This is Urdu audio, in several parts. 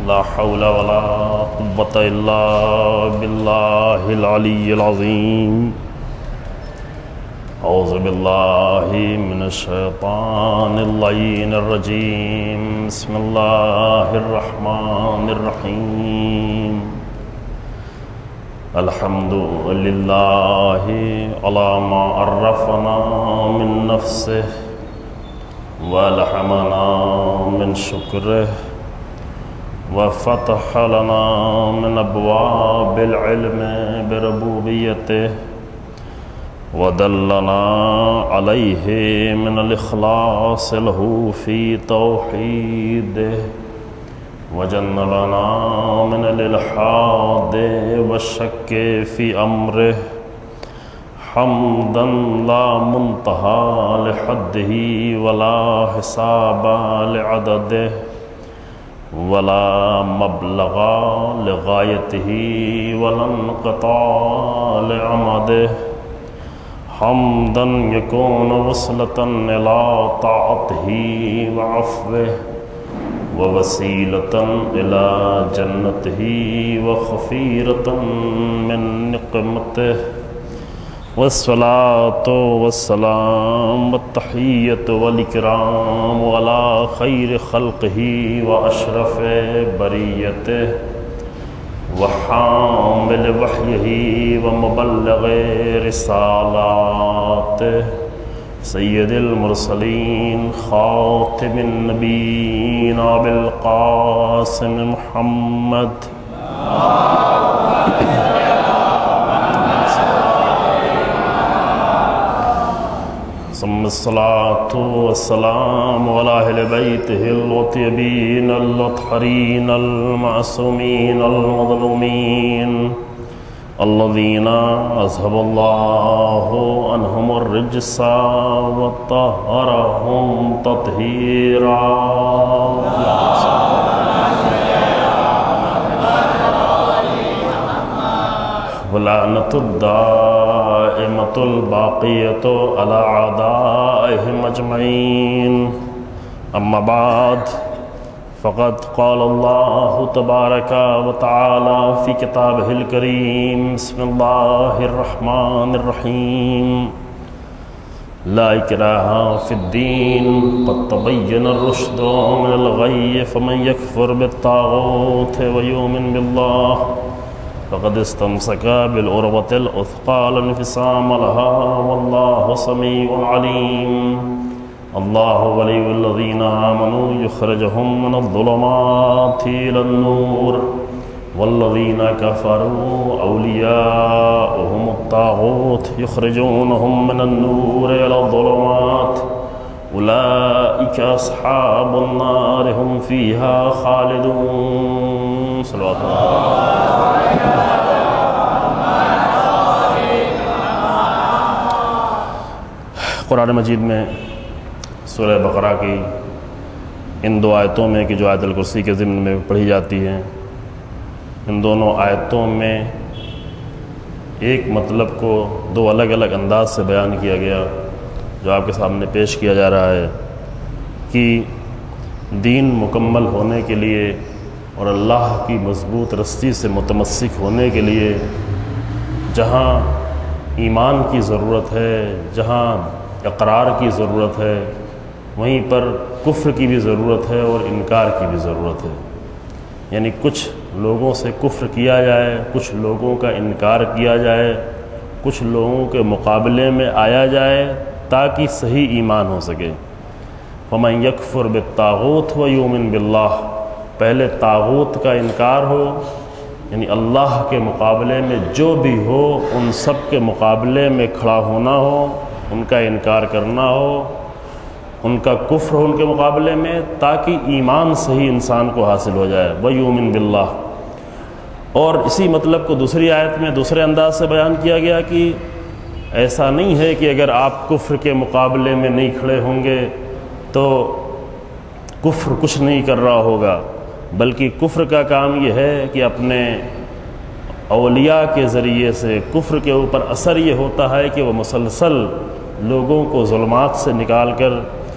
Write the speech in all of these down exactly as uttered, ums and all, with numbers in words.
لا حول ولا قوة إلا بالله العلي العظيم أعوذ بالله من الشيطان اللعين الرجيم بسم الله الرحمن الرحيم الحمد لله على ما عرفنا من نفسه وألهمنا من شكره وفتح لنا من أبواب العلم بربوبيته ودلنا عليه من الإخلاص له في توحيده وجنبنا من الإلحاد والشك في أمره حمدا لا منتهى لحده ولا حساب لعدده ولا مبلغ لغايته ولا انقطاع لعمده حمدا يكون وصلة إلى طاعته وعفوه ووسيلة إلى جنته وخفيرة من نقمته والصلاة والسلام والتحية والإكرام على خير خلقه وأشرف بريته وحامل وحيه ومبلغ رسالاته سيد المرسلين خاتم النبيين أبي القاسم محمد ثم الصلاة والسلام على أهل بيته الطيبين الأطهرين المعصومين المظلومين الذين أذهب الله عنهم الرجس وطهرهم تطهيرا ولعنة الدائمة الباقية على أعدائهم أجمعين أما بعد فقد قال الله تبارك وتعالى في كتابه الكريم بسم الله الرحمن الرحيم لا إكراه في الدين قد تبين الرشد من الغي فمن يكفر بالطاغوت ويؤمن بالله فقد استمسك بالعروة الوثقى لا انفصام لها والله سميع عليم الله ولي الذين آمنوا يخرجهم من الظلمات إلى النور والذين كفروا أولياؤهم الطاغوت يخرجونهم من النور إلى الظلمات أولئك أصحاب النار هم فيها خالدون صلوات الله قرآن مجید میں سورہ بقرہ کی ان دو آیتوں میں کہ جو آیت الکرسی کے ضمن میں پڑھی جاتی ہیں ان دونوں آیتوں میں ایک مطلب کو دو الگ الگ انداز سے بیان کیا گیا جو آپ کے سامنے پیش کیا جا رہا ہے کہ دین مکمل ہونے کے لیے اور اللہ کی مضبوط رسی سے متمسک ہونے کے لیے جہاں ایمان کی ضرورت ہے جہاں اقرار کی ضرورت ہے وہیں پر کفر کی بھی ضرورت ہے اور انکار کی بھی ضرورت ہے یعنی کچھ لوگوں سے کفر کیا جائے کچھ لوگوں کا انکار کیا جائے کچھ لوگوں کے مقابلے میں آیا جائے تاکہ صحیح ایمان ہو سکے فمن یکفر بالطاغوت ویؤمن باللہ پہلے طاغوت کا انکار ہو یعنی اللہ کے مقابلے میں جو بھی ہو ان سب کے مقابلے میں کھڑا ہونا ہو ان کا انکار کرنا ہو ان کا کفر ہو ان کے مقابلے میں تاکہ ایمان صحیح انسان کو حاصل ہو جائے وَيُؤْمِن بِاللَّهِ اور اسی مطلب کو دوسری آیت میں دوسرے انداز سے بیان کیا گیا کہ ایسا نہیں ہے کہ اگر آپ کفر کے مقابلے میں نہیں کھڑے ہوں گے تو کفر کچھ نہیں کر رہا ہوگا بلکہ کفر کا کام یہ ہے کہ اپنے اولیاء کے ذریعے سے کفر کے اوپر اثر یہ ہوتا ہے کہ وہ مسلسل لوگوں کو ظلمات سے نکال کر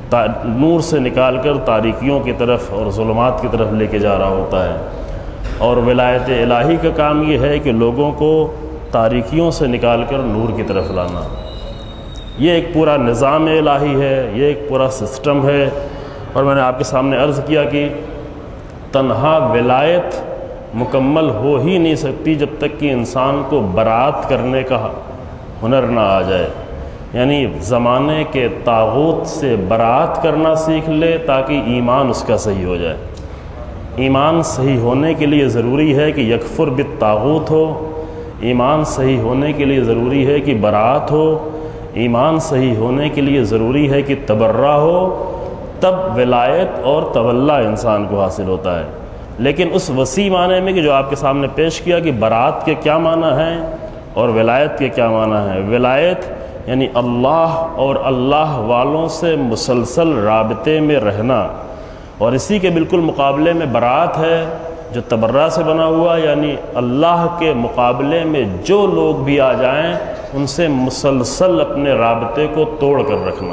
نور سے نکال کر تاریکیوں کی طرف اور ظلمات کی طرف لے کے جا رہا ہوتا ہے۔ اور ولایت الہی کا کام یہ ہے کہ لوگوں کو تاریکیوں سے نکال کر نور کی طرف لانا۔ یہ ایک پورا نظام الہی ہے، یہ ایک پورا سسٹم ہے۔ اور میں نے آپ کے سامنے عرض کیا کہ تنہا ولایت مکمل ہو ہی نہیں سکتی جب تک کہ انسان کو برات کرنے کا ہنر نہ آ جائے، یعنی زمانے کے طاغوت سے برات کرنا سیکھ لے تاکہ ایمان اس کا صحیح ہو جائے۔ ایمان صحیح ہونے کے لیے ضروری ہے کہ یکفر بالطاغوت ہو، ایمان صحیح ہونے کے لیے ضروری ہے کہ برات ہو، ایمان صحیح ہونے کے لیے ضروری ہے کہ تبرہ ہو، تب ولایت اور تولا انسان کو حاصل ہوتا ہے۔ لیکن اس وسیع معنی میں کہ جو آپ کے سامنے پیش کیا کہ برات کے کیا معنی ہیں اور ولایت کے کیا معنی ہیں، ولایت یعنی اللہ اور اللہ والوں سے مسلسل رابطے میں رہنا، اور اسی کے بالکل مقابلے میں برات ہے جو تبرہ سے بنا ہوا، یعنی اللہ کے مقابلے میں جو لوگ بھی آ جائیں ان سے مسلسل اپنے رابطے کو توڑ کر رکھنا۔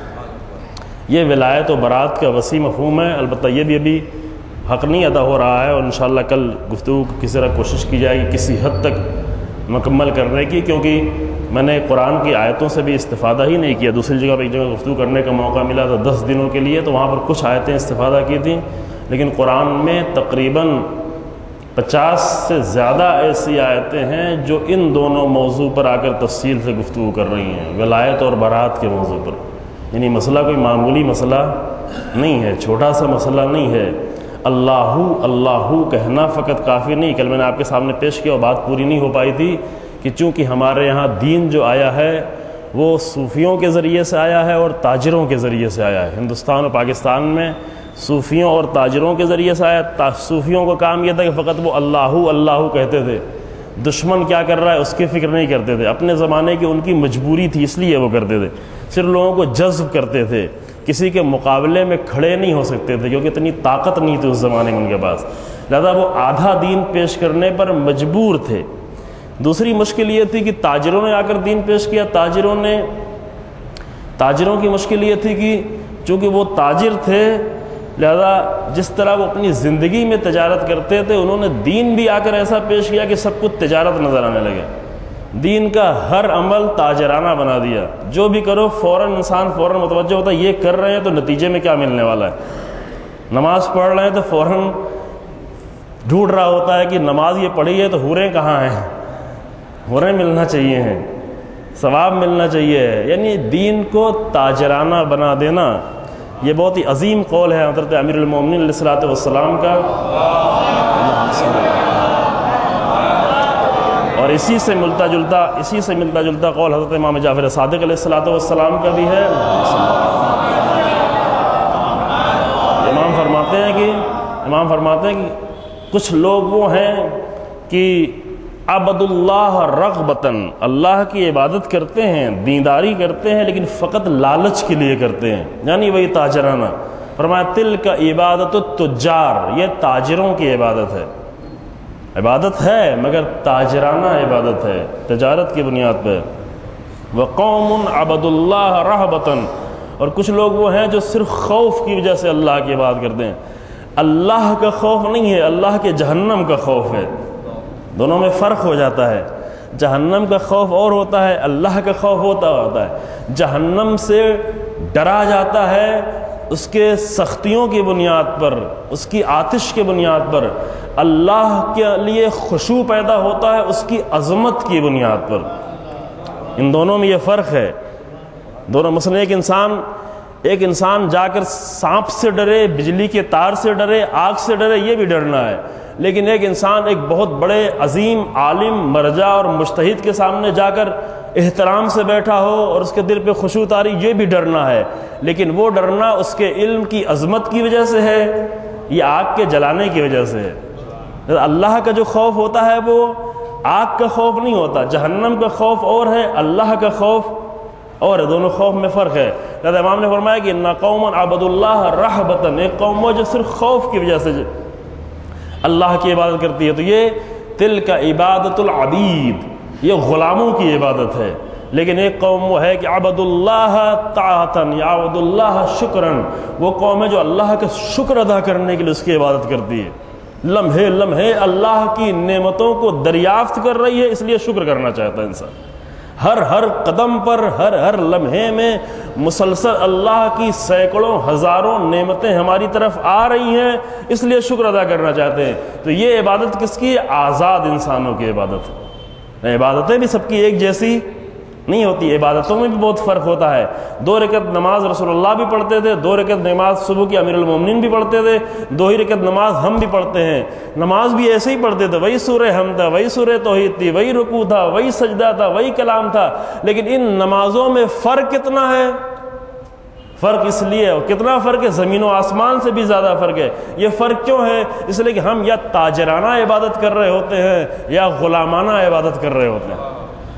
یہ ولایت و برات کا وسیع مفہوم ہے۔ البتہ یہ بھی ابھی حق نہیں ادا ہو رہا ہے، اور انشاءاللہ کل گفتگو کی کسی طرح کوشش کی جائے گی کسی حد تک مکمل کرنے کی، کیونکہ میں نے قرآن کی آیتوں سے بھی استفادہ ہی نہیں کیا۔ دوسری جگہ پہ ایک جگہ گفتگو کرنے کا موقع ملا تھا دس دنوں کے لیے، تو وہاں پر کچھ آیتیں استفادہ کی تھیں، لیکن قرآن میں تقریباً پچاس سے زیادہ ایسی آیتیں ہیں جو ان دونوں موضوع پر آ کر تفصیل سے گفتگو کر رہی ہیں، ولایت اور برات کے موضوع پر۔ یعنی مسئلہ کوئی معمولی مسئلہ نہیں ہے، چھوٹا سا مسئلہ نہیں ہے۔ اللہ اللہ کہنا فقط کافی نہیں۔ کل میں نے آپ کے سامنے پیش کیا اور بات پوری نہیں ہو پائی تھی کہ چونکہ ہمارے یہاں دین جو آیا ہے وہ صوفیوں کے ذریعے سے آیا ہے اور تاجروں کے ذریعے سے آیا ہے۔ ہندوستان اور پاکستان میں صوفیوں اور تاجروں کے ذریعے سے آیا۔ صوفیوں کا کام یہ تھا کہ فقط وہ اللہ اللہ کہتے تھے، دشمن کیا کر رہا ہے اس کی فکر نہیں کرتے تھے۔ اپنے زمانے کی ان کی مجبوری تھی اس لیے وہ کرتے تھے، صرف لوگوں کو جذب کرتے تھے، کسی کے مقابلے میں کھڑے نہیں ہو سکتے تھے کیونکہ اتنی طاقت نہیں تھی اس زمانے میں ان کے پاس، لہذا وہ آدھا دین پیش کرنے پر مجبور تھے۔ دوسری مشکل یہ تھی کہ تاجروں نے آ کر دین پیش کیا۔ تاجروں نے تاجروں کی مشکل یہ تھی کہ چونکہ وہ تاجر تھے، لہذا جس طرح وہ اپنی زندگی میں تجارت کرتے تھے انہوں نے دین بھی آ کر ایسا پیش کیا کہ سب کچھ تجارت نظر آنے لگے۔ دین کا ہر عمل تاجرانہ بنا دیا، جو بھی کرو فوراً انسان فوراً متوجہ ہوتا ہے یہ کر رہے ہیں تو نتیجے میں کیا ملنے والا ہے۔ نماز پڑھ رہے ہیں تو فوراً ڈھونڈ رہا ہوتا ہے کہ نماز یہ پڑھی ہے تو حوریں کہاں ہیں، حوریں ملنا چاہیے ہیں، ثواب ملنا چاہیے۔ یعنی دین کو تاجرانہ بنا دینا یہ بہت ہی عظیم قول ہے حضرت امیر المومنین علیہ الصلوۃ والسلام کا، اور اسی سے ملتا جلتا اسی سے ملتا جلتا قول حضرت امام جعفر صادق علیہ الصلوۃ والسلام کا بھی ہے۔ امام فرماتے ہیں کہ امام فرماتے ہیں کہ کچھ لوگ وہ ہیں کہ عبد اللہ رغبتاً، اللہ کی عبادت کرتے ہیں، دینداری کرتے ہیں، لیکن فقط لالچ کے لیے کرتے ہیں، یعنی وہی تاجرانہ۔ فرمایا تلک عبادت التجار، یہ تاجروں کی عبادت ہے، عبادت ہے مگر تاجرانہ عبادت ہے، تجارت کی بنیاد پہ۔ وقوم عبد اللہ رہبتاً، اور کچھ لوگ وہ ہیں جو صرف خوف کی وجہ سے اللہ کی عبادت کرتے ہیں۔ اللہ کا خوف نہیں ہے، اللہ کے جہنم کا خوف ہے، دونوں میں فرق ہو جاتا ہے۔ جہنم کا خوف اور ہوتا ہے، اللہ کا خوف ہوتا ہوتا ہے۔ جہنم سے ڈرا جاتا ہے اس کے سختیوں کی بنیاد پر، اس کی آتش کی بنیاد پر، اللہ کے لیے خشوع پیدا ہوتا ہے اس کی عظمت کی بنیاد پر۔ ان دونوں میں یہ فرق ہے۔ دونوں مثلا ایک انسان ایک انسان جا کر سانپ سے ڈرے، بجلی کے تار سے ڈرے، آگ سے ڈرے، یہ بھی ڈرنا ہے، لیکن ایک انسان ایک بہت بڑے عظیم عالم مرجع اور مجتہد کے سامنے جا کر احترام سے بیٹھا ہو اور اس کے دل پہ خشوع طاری، یہ بھی ڈرنا ہے، لیکن وہ ڈرنا اس کے علم کی عظمت کی وجہ سے ہے یا آگ کے جلانے کی وجہ سے ہے۔ اللہ کا جو خوف ہوتا ہے وہ آگ کا خوف نہیں ہوتا، جہنم کا خوف اور ہے، اللہ کا خوف اور ہے، دونوں خوف میں فرق ہے۔ لہذا امام نے فرمایا کہ اِنَّ قَوْمًا عَبَدُوا اللَّهَ رَحْبَةً، ایک قوم وہ جو صرف خوف کی وجہ سے اللہ کی عبادت کرتی ہے، تو یہ تلک عبادت العبید، یہ غلاموں کی عبادت ہے۔ لیکن ایک قوم وہ ہے کہ عبد اللہ طاعتن یا عبد اللہ شکرن، وہ قوم ہے جو اللہ کا شکر ادا کرنے کے لیے اس کی عبادت کرتی ہے، لمحے لمحے اللہ کی نعمتوں کو دریافت کر رہی ہے، اس لیے شکر کرنا چاہتا ہے انسان، ہر ہر قدم پر ہر ہر لمحے میں مسلسل اللہ کی سینکڑوں ہزاروں نعمتیں ہماری طرف آ رہی ہیں، اس لیے شکر ادا کرنا چاہتے ہیں۔ تو یہ عبادت کس کی؟ آزاد انسانوں کی عبادت ہے۔ عبادتیں بھی سب کی ایک جیسی نہیں ہوتی، عبادتوں میں بھی بہت فرق ہوتا ہے۔ دو رکعت نماز رسول اللہ بھی پڑھتے تھے، دو رکعت نماز صبح کی امیر المومنین بھی پڑھتے تھے، دو ہی رکعت نماز ہم بھی پڑھتے ہیں، نماز بھی ایسے ہی پڑھتے تھے، وہی سورہ حمد تھا، وہی سورہ توحید تھی، وہی رکوع تھا، وہی سجدہ تھا، وہی کلام تھا، لیکن ان نمازوں میں فرق کتنا ہے؟ فرق اس لیے، اور کتنا فرق ہے؟ زمین و آسمان سے بھی زیادہ فرق ہے۔ یہ فرق کیوں ہے؟ اس لیے کہ ہم یا تاجرانہ عبادت کر رہے ہوتے ہیں یا غلامانہ عبادت کر رہے ہوتے ہیں،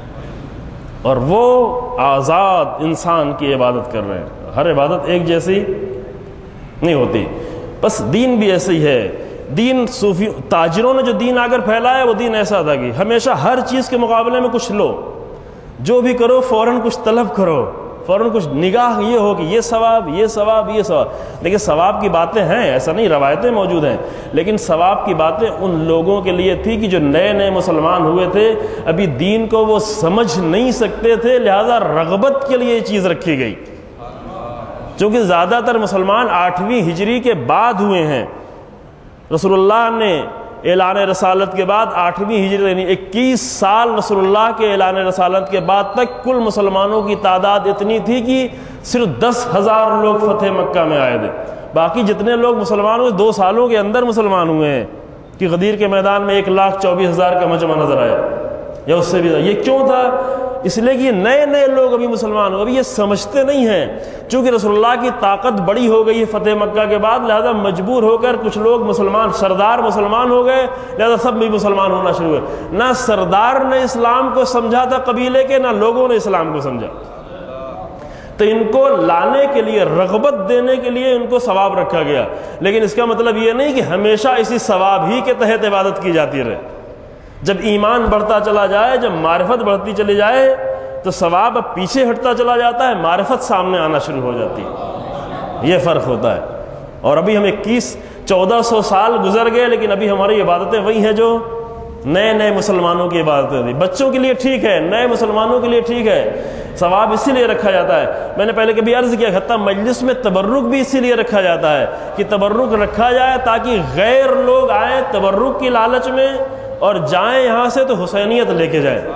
اور وہ آزاد انسان کی عبادت کر رہے ہیں۔ ہر عبادت ایک جیسی نہیں ہوتی، بس دین بھی ایسے ہی ہے۔ دین صوفی تاجروں نے جو دین آ کر پھیلایا ہے وہ دین ایسا تھا کہ ہمیشہ ہر چیز کے مقابلے میں کچھ لو، جو بھی کرو فوراً کچھ طلب کرو، فوراً کچھ نگاہ یہ ہو کہ یہ ثواب یہ ثواب یہ ثواب۔ لیکن ثواب کی باتیں ہیں، ایسا نہیں، روایتیں موجود ہیں، لیکن ثواب کی باتیں ان لوگوں کے لیے تھی کہ جو نئے نئے مسلمان ہوئے تھے، ابھی دین کو وہ سمجھ نہیں سکتے تھے، لہذا رغبت کے لیے یہ چیز رکھی گئی۔ چونکہ زیادہ تر مسلمان آٹھویں ہجری کے بعد ہوئے ہیں، رسول اللہ نے اعلان رسالت کے بعد آٹھویں ہجری یعنی اکیس سال رسول اللہ کے اعلان رسالت کے بعد تک کل مسلمانوں کی تعداد اتنی تھی کہ صرف دس ہزار لوگ فتح مکہ میں آئے تھے، باقی جتنے لوگ مسلمان ہوئے دو سالوں کے اندر مسلمان ہوئے ہیں کہ غدیر کے میدان میں ایک لاکھ چوبیس ہزار کا مجمع نظر آیا یا اس سے بھی زیادہ۔ یہ کیوں تھا؟ اس لیے کہ یہ نئے نئے لوگ ابھی مسلمان ہو، ابھی یہ سمجھتے نہیں ہیں، چونکہ رسول اللہ کی طاقت بڑی ہو گئی ہے فتح مکہ کے بعد، لہذا مجبور ہو کر کچھ لوگ مسلمان سردار مسلمان ہو گئے، لہذا سب بھی مسلمان ہونا شروع ہوئے۔ نہ سردار نے اسلام کو سمجھا تھا قبیلے کے، نہ لوگوں نے اسلام کو سمجھا، تو ان کو لانے کے لیے، رغبت دینے کے لیے ان کو ثواب رکھا گیا۔ لیکن اس کا مطلب یہ نہیں کہ ہمیشہ اسی ثواب ہی کے تحت عبادت کی جاتی رہے۔ جب ایمان بڑھتا چلا جائے، جب معرفت بڑھتی چلی جائے تو ثواب اب پیچھے ہٹتا چلا جاتا ہے، معرفت سامنے آنا شروع ہو جاتی ہے، یہ فرق ہوتا ہے۔ اور ابھی ہم اکیس چودہ سو سال گزر گئے، لیکن ابھی ہماری عبادتیں وہی ہیں جو نئے نئے مسلمانوں کی عبادتیں تھیں۔ بچوں کے لیے ٹھیک ہے، نئے مسلمانوں کے لیے ٹھیک ہے، ثواب اسی لیے رکھا جاتا ہے۔ میں نے پہلے کبھی عرض کیا، حتیٰ مجلس میں تبرک بھی اسی لیے رکھا جاتا ہے کہ تبرک رکھا جائے تاکہ غیر لوگ آئیں تبرک کی لالچ میں اور جائیں یہاں سے تو حسینیت لے کے جائیں۔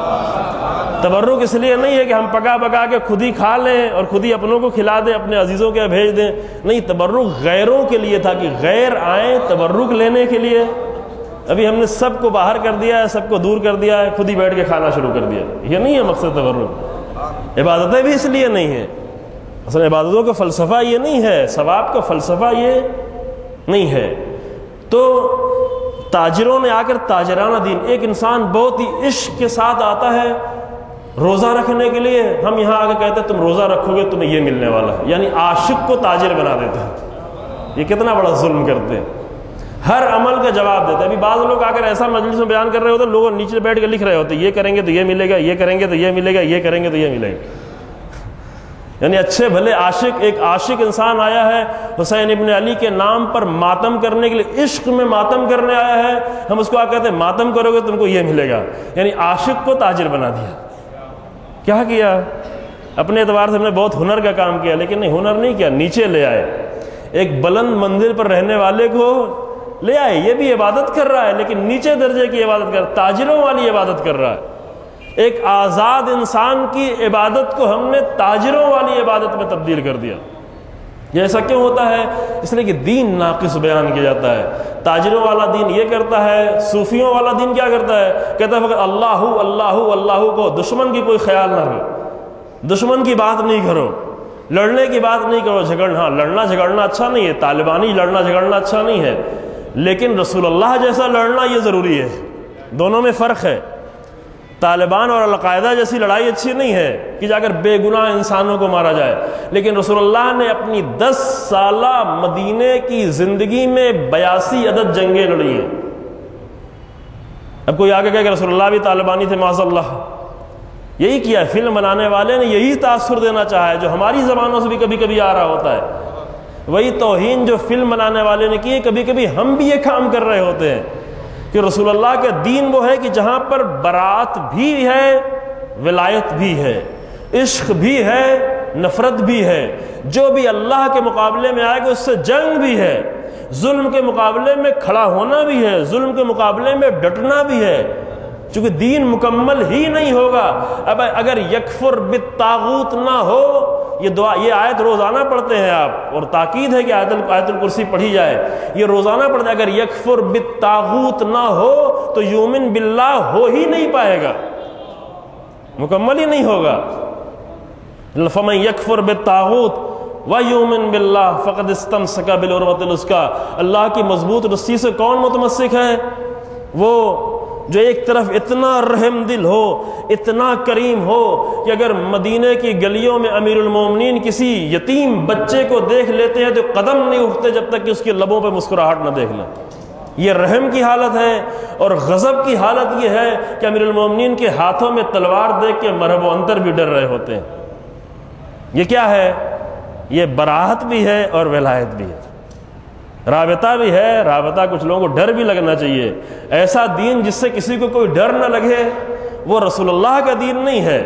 تبرک اس لیے نہیں ہے کہ ہم پکا پکا کے خود ہی کھا لیں اور خود ہی اپنوں کو کھلا دیں، اپنے عزیزوں کے بھیج دیں، نہیں، تبرک غیروں کے لیے تھا کہ غیر آئیں تبرک لینے کے لیے۔ ابھی ہم نے سب کو باہر کر دیا ہے، سب کو دور کر دیا ہے، خود ہی بیٹھ کے کھانا شروع کر دیا، یہ نہیں ہے مقصد تبرک۔ عبادتیں بھی اس لیے نہیں ہیں، اصل عبادتوں کا فلسفہ یہ نہیں ہے، ثواب کا فلسفہ یہ نہیں ہے۔ تو تاجروں نے آ کر تاجرانہ دین، ایک انسان بہت ہی عشق کے ساتھ آتا ہے روزہ رکھنے کے لیے، ہم یہاں آ کے کہتے ہیں تم روزہ رکھو گے تمہیں یہ ملنے والا ہے، یعنی عاشق کو تاجر بنا دیتے ہیں۔ یہ کتنا بڑا ظلم کرتے ہیں، ہر عمل کا جواب دیتے ہیں۔ ابھی بعض لوگ آ کر ایسا مجلس میں بیان کر رہے ہوتے ہیں، لوگ نیچے بیٹھ کے لکھ رہے ہوتے ہیں، یہ کریں گے تو یہ ملے گا، یہ کریں گے تو یہ ملے گا، یہ کریں گے تو یہ ملے گا۔ یعنی اچھے بھلے عاشق، ایک عاشق انسان آیا ہے حسین ابن علی کے نام پر ماتم کرنے کے لیے، عشق میں ماتم کرنے آیا ہے، ہم اس کو آ کہتے ہیں ماتم کرو گے تم کو یہ ملے گا، یعنی عاشق کو تاجر بنا دیا۔ کیا کیا؟ اپنے اعتبار سے ہم نے بہت ہنر کا کام کیا، لیکن نہیں، ہنر نہیں کیا، نیچے لے آئے، ایک بلند منزل پر رہنے والے کو لے آئے، یہ بھی عبادت کر رہا ہے لیکن نیچے درجے کی عبادت کر، تاجروں والی عبادت کر رہا ہے۔ ایک آزاد انسان کی عبادت کو ہم نے تاجروں والی عبادت میں تبدیل کر دیا۔ یہ ایسا کیوں ہوتا ہے؟ اس لیے کہ دین ناقص بیان کیا جاتا ہے۔ تاجروں والا دین یہ کرتا ہے، صوفیوں والا دین کیا کرتا ہے؟ کہتا ہے فقط اللہ اللہ اللہ کو، دشمن کی کوئی خیال نہ رہو، دشمن کی بات نہیں کرو، لڑنے کی بات نہیں کرو، جھگڑنا، ہاں لڑنا جھگڑنا اچھا نہیں ہے، طالبانی لڑنا جھگڑنا اچھا نہیں ہے، لیکن رسول اللہ جیسا لڑنا یہ ضروری ہے، دونوں میں فرق ہے۔ طالبان اور القاعدہ جیسی لڑائی اچھی نہیں ہے کہ جا کر بے گناہ انسانوں کو مارا جائے، لیکن رسول اللہ نے اپنی دس سالہ مدینے کی زندگی میں بیاسی عدد جنگیں لڑی ہیں۔ اب کوئی آگے کہے کہ رسول اللہ بھی طالبانی تھے معاذ اللہ، یہی کیا، فلم بنانے والے نے یہی تاثر دینا چاہا ہے جو ہماری زبانوں سے بھی کبھی کبھی آ رہا ہوتا ہے، وہی توہین جو فلم بنانے والے نے کی ہے، کبھی کبھی ہم بھی یہ کام کر رہے ہوتے ہیں کہ رسول اللہ کا دین وہ ہے کہ جہاں پر برات بھی ہے، ولایت بھی ہے، عشق بھی ہے، نفرت بھی ہے، جو بھی اللہ کے مقابلے میں آئے گا اس سے جنگ بھی ہے، ظلم کے مقابلے میں کھڑا ہونا بھی ہے، ظلم کے مقابلے میں ڈٹنا بھی ہے، چونکہ دین مکمل ہی نہیں ہوگا اب اگر یکفر بالطاغوت نہ ہو۔ یہ دعا، یہ آیت روزانہ پڑھتے ہیں آپ، اور تاکید ہے کہ آیت آیت الکرسی پڑھی جائے، یہ روزانہ پڑھتے ہیں۔ اگر یکفر بالطاغوت نہ ہو تو یؤمن باللہ ہو ہی نہیں پائے گا، مکمل ہی نہیں ہوگا۔ فمن یکفر بالطاغوت ویؤمن باللہ فقد استمسک بالعروۃ الوثقی، اللہ کی مضبوط رسی سے کون متمسک ہے؟ وہ جو ایک طرف اتنا رحم دل ہو، اتنا کریم ہو کہ اگر مدینے کی گلیوں میں امیر المومنین کسی یتیم بچے کو دیکھ لیتے ہیں تو قدم نہیں اٹھتے جب تک کہ اس کے لبوں پہ مسکراہٹ نہ دیکھ لیں۔ یہ رحم کی حالت ہے، اور غضب کی حالت یہ ہے کہ امیر المومنین کے ہاتھوں میں تلوار دیکھ کے مرحب و انتر بھی ڈر رہے ہوتے ہیں۔ یہ کیا ہے؟ یہ براہت بھی ہے اور ولایت بھی ہے، رابطہ بھی ہے۔ رابطہ کچھ لوگوں کو ڈر بھی لگنا چاہیے۔ ایسا دین جس سے کسی کو کوئی ڈر نہ لگے وہ رسول اللہ کا دین نہیں ہے۔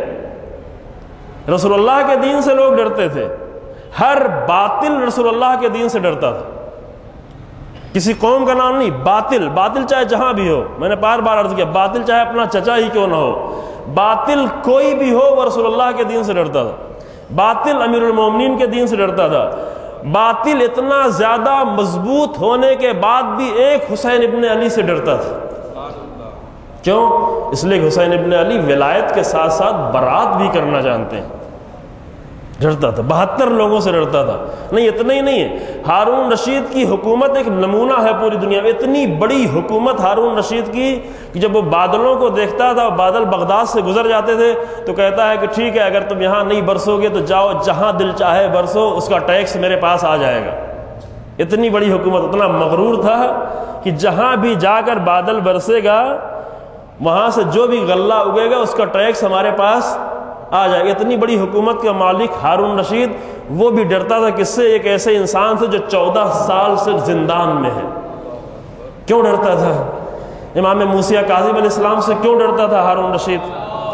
رسول اللہ کے دین سے لوگ ڈرتے تھے، ہر باطل رسول اللہ کے دین سے ڈرتا تھا۔ کسی قوم کا نام نہیں، باطل، باطل چاہے جہاں بھی ہو، میں نے بار بار عرض کیا، باطل چاہے اپنا چچا ہی کیوں نہ ہو، باطل کوئی بھی ہو وہ رسول اللہ کے دین سے ڈرتا تھا، باطل امیر المومنین کے دین سے ڈرتا تھا۔ باطل اتنا زیادہ مضبوط ہونے کے بعد بھی ایک حسین ابن علی سے ڈرتا تھا۔ کیوں؟ اس لیے کہ حسین ابن علی ولایت کے ساتھ ساتھ برات بھی کرنا جانتے ہیں، ڈرتا تھا۔ بہتر لوگوں سے ڈرتا تھا۔ نہیں، اتنا ہی نہیں ہے، ہارون رشید کی حکومت ایک نمونہ ہے پوری دنیا میں۔ اتنی بڑی حکومت ہارون رشید کی کہ جب وہ بادلوں کو دیکھتا تھا، بادل بغداد سے گزر جاتے تھے تو کہتا ہے کہ ٹھیک ہے، اگر تم یہاں نہیں برسو گے تو جاؤ جہاں دل چاہے برسو، اس کا ٹیکس میرے پاس آ جائے گا۔ اتنی بڑی حکومت، اتنا مغرور تھا کہ جہاں بھی جا کر بادل برسے گا وہاں سے جو بھی غلہ اگے گا اس کا ٹیکس ہمارے پاس آ جائے گا۔ اتنی بڑی حکومت کا مالک ہارون رشید، وہ بھی ڈرتا تھا کس سے؟ ایک ایسے انسان سے جو چودہ سال سے زندان میں ہے۔ کیوں ڈرتا تھا؟ امام موسیٰ کاظم علیہ السلام سے کیوں ڈرتا تھا ہارون رشید؟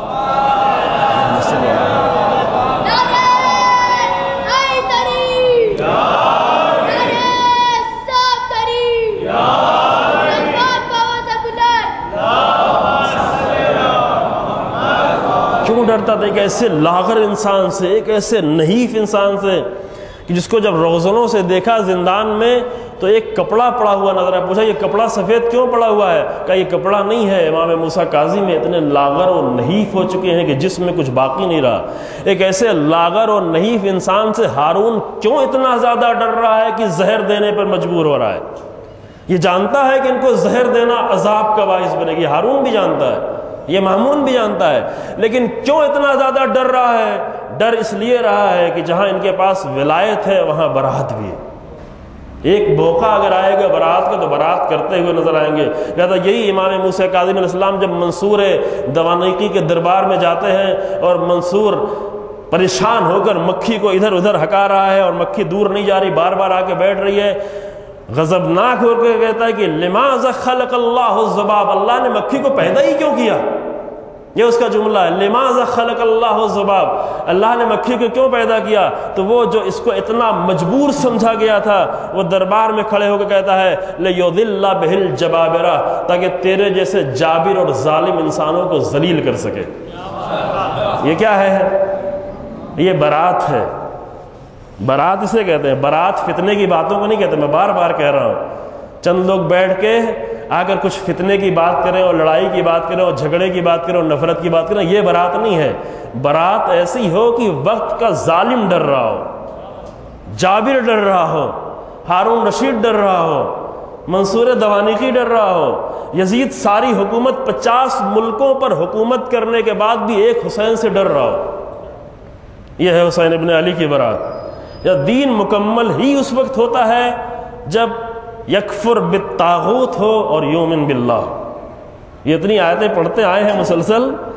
کیوں ڈرتا تھا؟ ایک ایسے لاغر انسان سے، ایک ایسے نحیف انسان سے کہ جس کو جب روزنوں سے دیکھا زندان میں تو ایک کپڑا پڑا ہوا نظر آیا۔ پوچھا یہ کپڑا سفید کیوں پڑا ہوا ہے؟ کہا یہ کپڑا نہیں ہے، امام موسیٰ کاظم میں اتنے لاغر اور نحیف ہو چکے ہیں کہ جسم میں کچھ باقی نہیں رہا۔ ایک ایسے لاغر اور نحیف انسان سے ہارون کیوں اتنا زیادہ ڈر رہا ہے کہ زہر دینے پر مجبور ہو رہا ہے؟ یہ جانتا ہے کہ ان کو زہر دینا عذاب کا باعث بنے گی، ہارون بھی جانتا ہے، یہ مامون بھی جانتا ہے، لیکن کیوں اتنا زیادہ ڈر رہا ہے؟ ڈر اس لیے رہا ہے کہ جہاں ان کے پاس ولایت ہے وہاں برات بھی ہے۔ ایک موقع اگر آئے گا برات کا تو برات کرتے ہوئے نظر آئیں گے۔ لہذا یہی امام موسیٰ کاظم علیہ السلام جب منصور دوانیقی کے دربار میں جاتے ہیں اور منصور پریشان ہو کر مکھی کو ادھر ادھر ہکا رہا ہے اور مکھی دور نہیں جا رہی، بار بار آ کے بیٹھ رہی ہے، غضبناک ہو کے کہتا ہے کہ لماذا خلق اللہ الذباب، اللہ نے مکھی کو پیدا ہی کیوں کیا؟ یہ اس کا جملہ ہے، لماذا خلق اللہ الذباب، اللہ نے مکھی کو کیوں پیدا کیا؟ تو وہ جو اس کو اتنا مجبور سمجھا گیا تھا وہ دربار میں کھڑے ہو کے کہتا ہے لِيُضِلَّ بِهِ الْجَبَابِرَةَ، تاکہ تیرے جیسے جابر اور ظالم انسانوں کو ذلیل کر سکے۔ یہ کیا ہے؟ یہ برات ہے۔ برات اسے کہتے ہیں، برات فتنے کی باتوں کو نہیں کہتے، میں بار بار کہہ رہا ہوں۔ چند لوگ بیٹھ کے آ کر کچھ فتنے کی بات کریں اور لڑائی کی بات کریں اور جھگڑے کی بات کریں اور نفرت کی بات کریں، یہ برات نہیں ہے۔ برات ایسی ہو کہ وقت کا ظالم ڈر رہا ہو، جابر ڈر رہا ہو، ہارون رشید ڈر رہا ہو، منصور دوانیقی ڈر رہا ہو، یزید ساری حکومت پچاس ملکوں پر حکومت کرنے کے بعد بھی ایک حسین سے ڈر رہا ہو۔ یہ ہے حسین ابن علی کی برات۔ یا دین مکمل ہی اس وقت ہوتا ہے جب یکفر بالطاغوت ہو اور یؤمن باللہ۔ یہ اتنی آیتیں پڑھتے آئے ہیں مسلسل،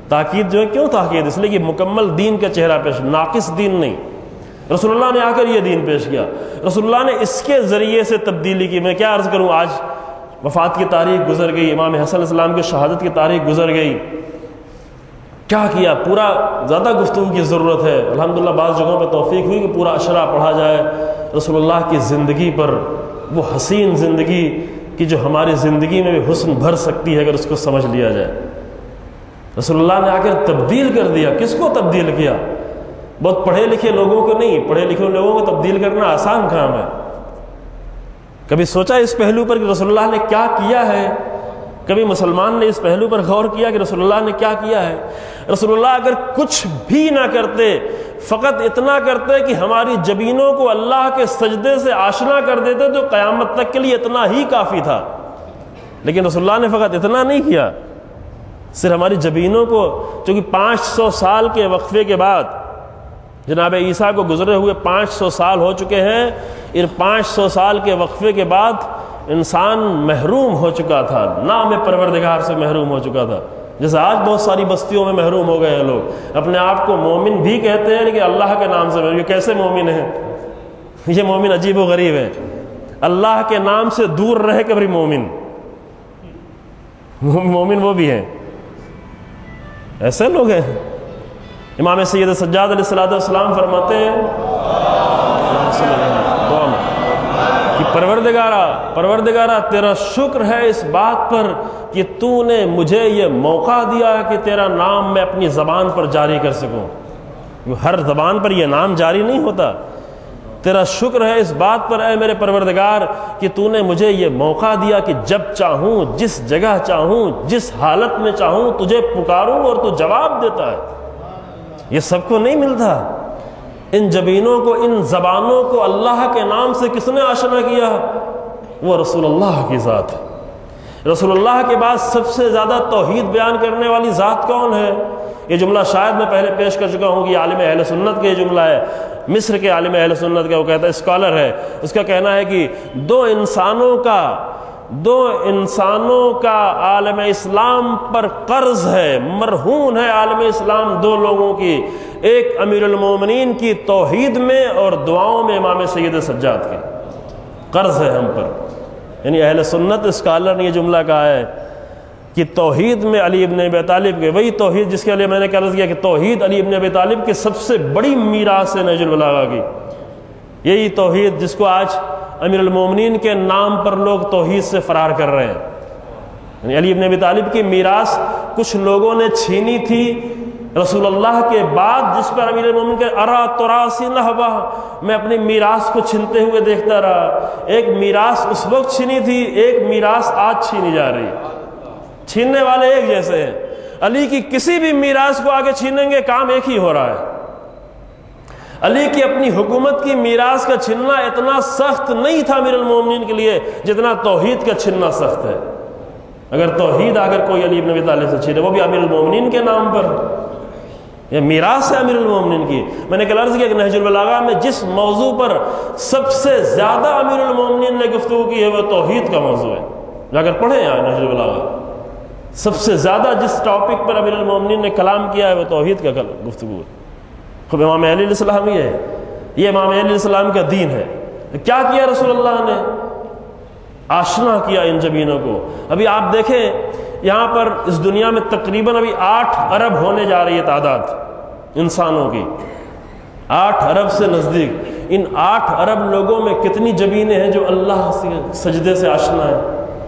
تاکید جو ہے کیوں تاکید؟ اس لیے کہ مکمل دین کا چہرہ پیش، ناقص دین نہیں۔ رسول اللہ نے آ کر یہ دین پیش کیا، رسول اللہ نے اس کے ذریعے سے تبدیلی کی۔ میں کیا عرض کروں، آج وفات کی تاریخ گزر گئی، امام حسن علیہ السلام کی شہادت کی تاریخ گزر گئی، کیا کیا؟ پورا زیادہ گفتگو کی ضرورت ہے۔ الحمدللہ بعض جگہوں پہ توفیق ہوئی کہ پورا اشرا پڑھا جائے رسول اللہ کی زندگی پر، وہ حسین زندگی کہ جو ہماری زندگی میں بھی حسن بھر سکتی ہے اگر اس کو سمجھ لیا جائے۔ رسول اللہ نے آ کر تبدیل کر دیا۔ کس کو تبدیل کیا؟ بہت پڑھے لکھے لوگوں کو نہیں، پڑھے لکھے لوگوں کو تبدیل کرنا آسان کام ہے۔ کبھی سوچا اس پہلو پر کہ رسول اللہ نے کیا کیا ہے؟ کبھی مسلمان نے اس پہلو پر غور کیا کہ رسول اللہ نے کیا کیا ہے؟ رسول اللہ اگر کچھ بھی نہ کرتے، فقط اتنا کرتے کہ ہماری جبینوں کو اللہ کے سجدے سے آشنا کر دیتے تو قیامت تک کے لیے اتنا ہی کافی تھا۔ لیکن رسول اللہ نے فقط اتنا نہیں کیا، صرف ہماری جبینوں کو، چونکہ پانچ سو سال کے وقفے کے بعد جناب عیسیٰ کو گزرے ہوئے پانچ سو سال ہو چکے ہیں، ان پانچ سو سال کے وقفے کے بعد انسان محروم ہو چکا تھا، نام پروردگار سے محروم ہو چکا تھا۔ جیسے آج بہت ساری بستیوں میں محروم ہو گئے ہیں لوگ، اپنے آپ کو مومن بھی کہتے ہیں لیکن اللہ کے نام سے محروم۔ یہ کیسے مومن ہیں؟ یہ مومن عجیب و غریب ہے، اللہ کے نام سے دور رہ کے بھی مومن مومن وہ بھی ہیں، ایسے لوگ ہیں۔ امام سید سجاد علیہ السلام فرماتے ہیں کہ پروردگارا پروردگارا تیرا شکر ہے اس بات پر کہ تو نے مجھے یہ موقع دیا کہ تیرا نام میں اپنی زبان پر جاری کر سکوں۔ ہر زبان پر یہ نام جاری نہیں ہوتا۔ تیرا شکر ہے اس بات پر اے میرے پروردگار کہ تو نے مجھے یہ موقع دیا کہ جب چاہوں، جس جگہ چاہوں، جس حالت میں چاہوں تجھے پکاروں اور تو جواب دیتا ہے۔ یہ سب کو نہیں ملتا۔ ان جبینوں کو، ان زبانوں کو اللہ کے نام سے کس نے آشنا کیا؟ وہ رسول اللہ کی ذات ہے۔ رسول اللہ کے بعد سب سے زیادہ توحید بیان کرنے والی ذات کون ہے؟ یہ جملہ شاید میں پہلے پیش کر چکا ہوں کہ یہ عالم اہل سنت کا یہ جملہ ہے، مصر کے عالم اہل سنت کا، وہ کہتا ہے، اسکالر ہے، اس کا کہنا ہے کہ دو انسانوں کا دو انسانوں کا عالم اسلام پر قرض ہے، مرہون ہے عالم اسلام دو لوگوں کی، ایک امیر المومنین کی توحید میں اور دعاؤں میں امام سید سجاد کے قرض ہے ہم پر۔ یعنی اہل سنت اسکالر نے یہ جملہ کہا ہے کہ توحید میں علی ابن ابی طالب کے، وہی توحید جس کے لیے میں نے عرض کیا کہ توحید علی ابن ابی طالب کی سب سے بڑی میراث ہے نہج البلاغہ کی، یہی توحید جس کو آج امیر المومنین کے نام پر لوگ توحید سے فرار کر رہے ہیں۔ یعنی علی ابن ابی طالب کی میراث کچھ لوگوں نے چھینی تھی رسول اللہ کے بعد، جس پر امیر المومنین کے ارا تراسی نہبا، میں اپنی میراث کو چھنتے ہوئے دیکھتا رہا۔ ایک میراث اس وقت چھینی تھی، ایک میراث آج چھینی جا رہی، چھیننے والے ایک جیسے ہیں۔ علی کی کسی بھی میراث کو آگے چھینیں گے کام ایک ہی ہو رہا ہے۔ علی کی اپنی حکومت کی میراث کا چھننا اتنا سخت نہیں تھا امیر المومنین کے لیے جتنا توحید کا چھننا سخت ہے۔ اگر توحید اگر کوئی علی ابن ابی طالب سے چھینے، وہ بھی امیر المومنین کے نام پر، یہ میراث ہے امیر المومنین کی۔ میں نے کل عرض کیا کہ نہج البلاغہ میں جس موضوع پر سب سے زیادہ امیر المومنین نے گفتگو کی ہے وہ توحید کا موضوع ہے، جا کر پڑھیں یہاں نہج البلاغہ۔ سب سے زیادہ جس ٹاپک پر امیر المومنین نے کلام کیا ہے وہ توحید کا گفتگو ہے۔ خب امام علیہ السلام یہ ہے، یہ امام علیہ السلام کا دین ہے۔ کیا کیا رسول اللہ نے؟ آشنا کیا ان جبینوں کو۔ ابھی آپ دیکھیں یہاں پر اس دنیا میں تقریباً ابھی آٹھ ارب ہونے جا رہی ہے تعداد انسانوں کی، آٹھ ارب سے نزدیک۔ ان آٹھ ارب لوگوں میں کتنی جبینیں ہیں جو اللہ سے سجدے سے آشنا ہیں،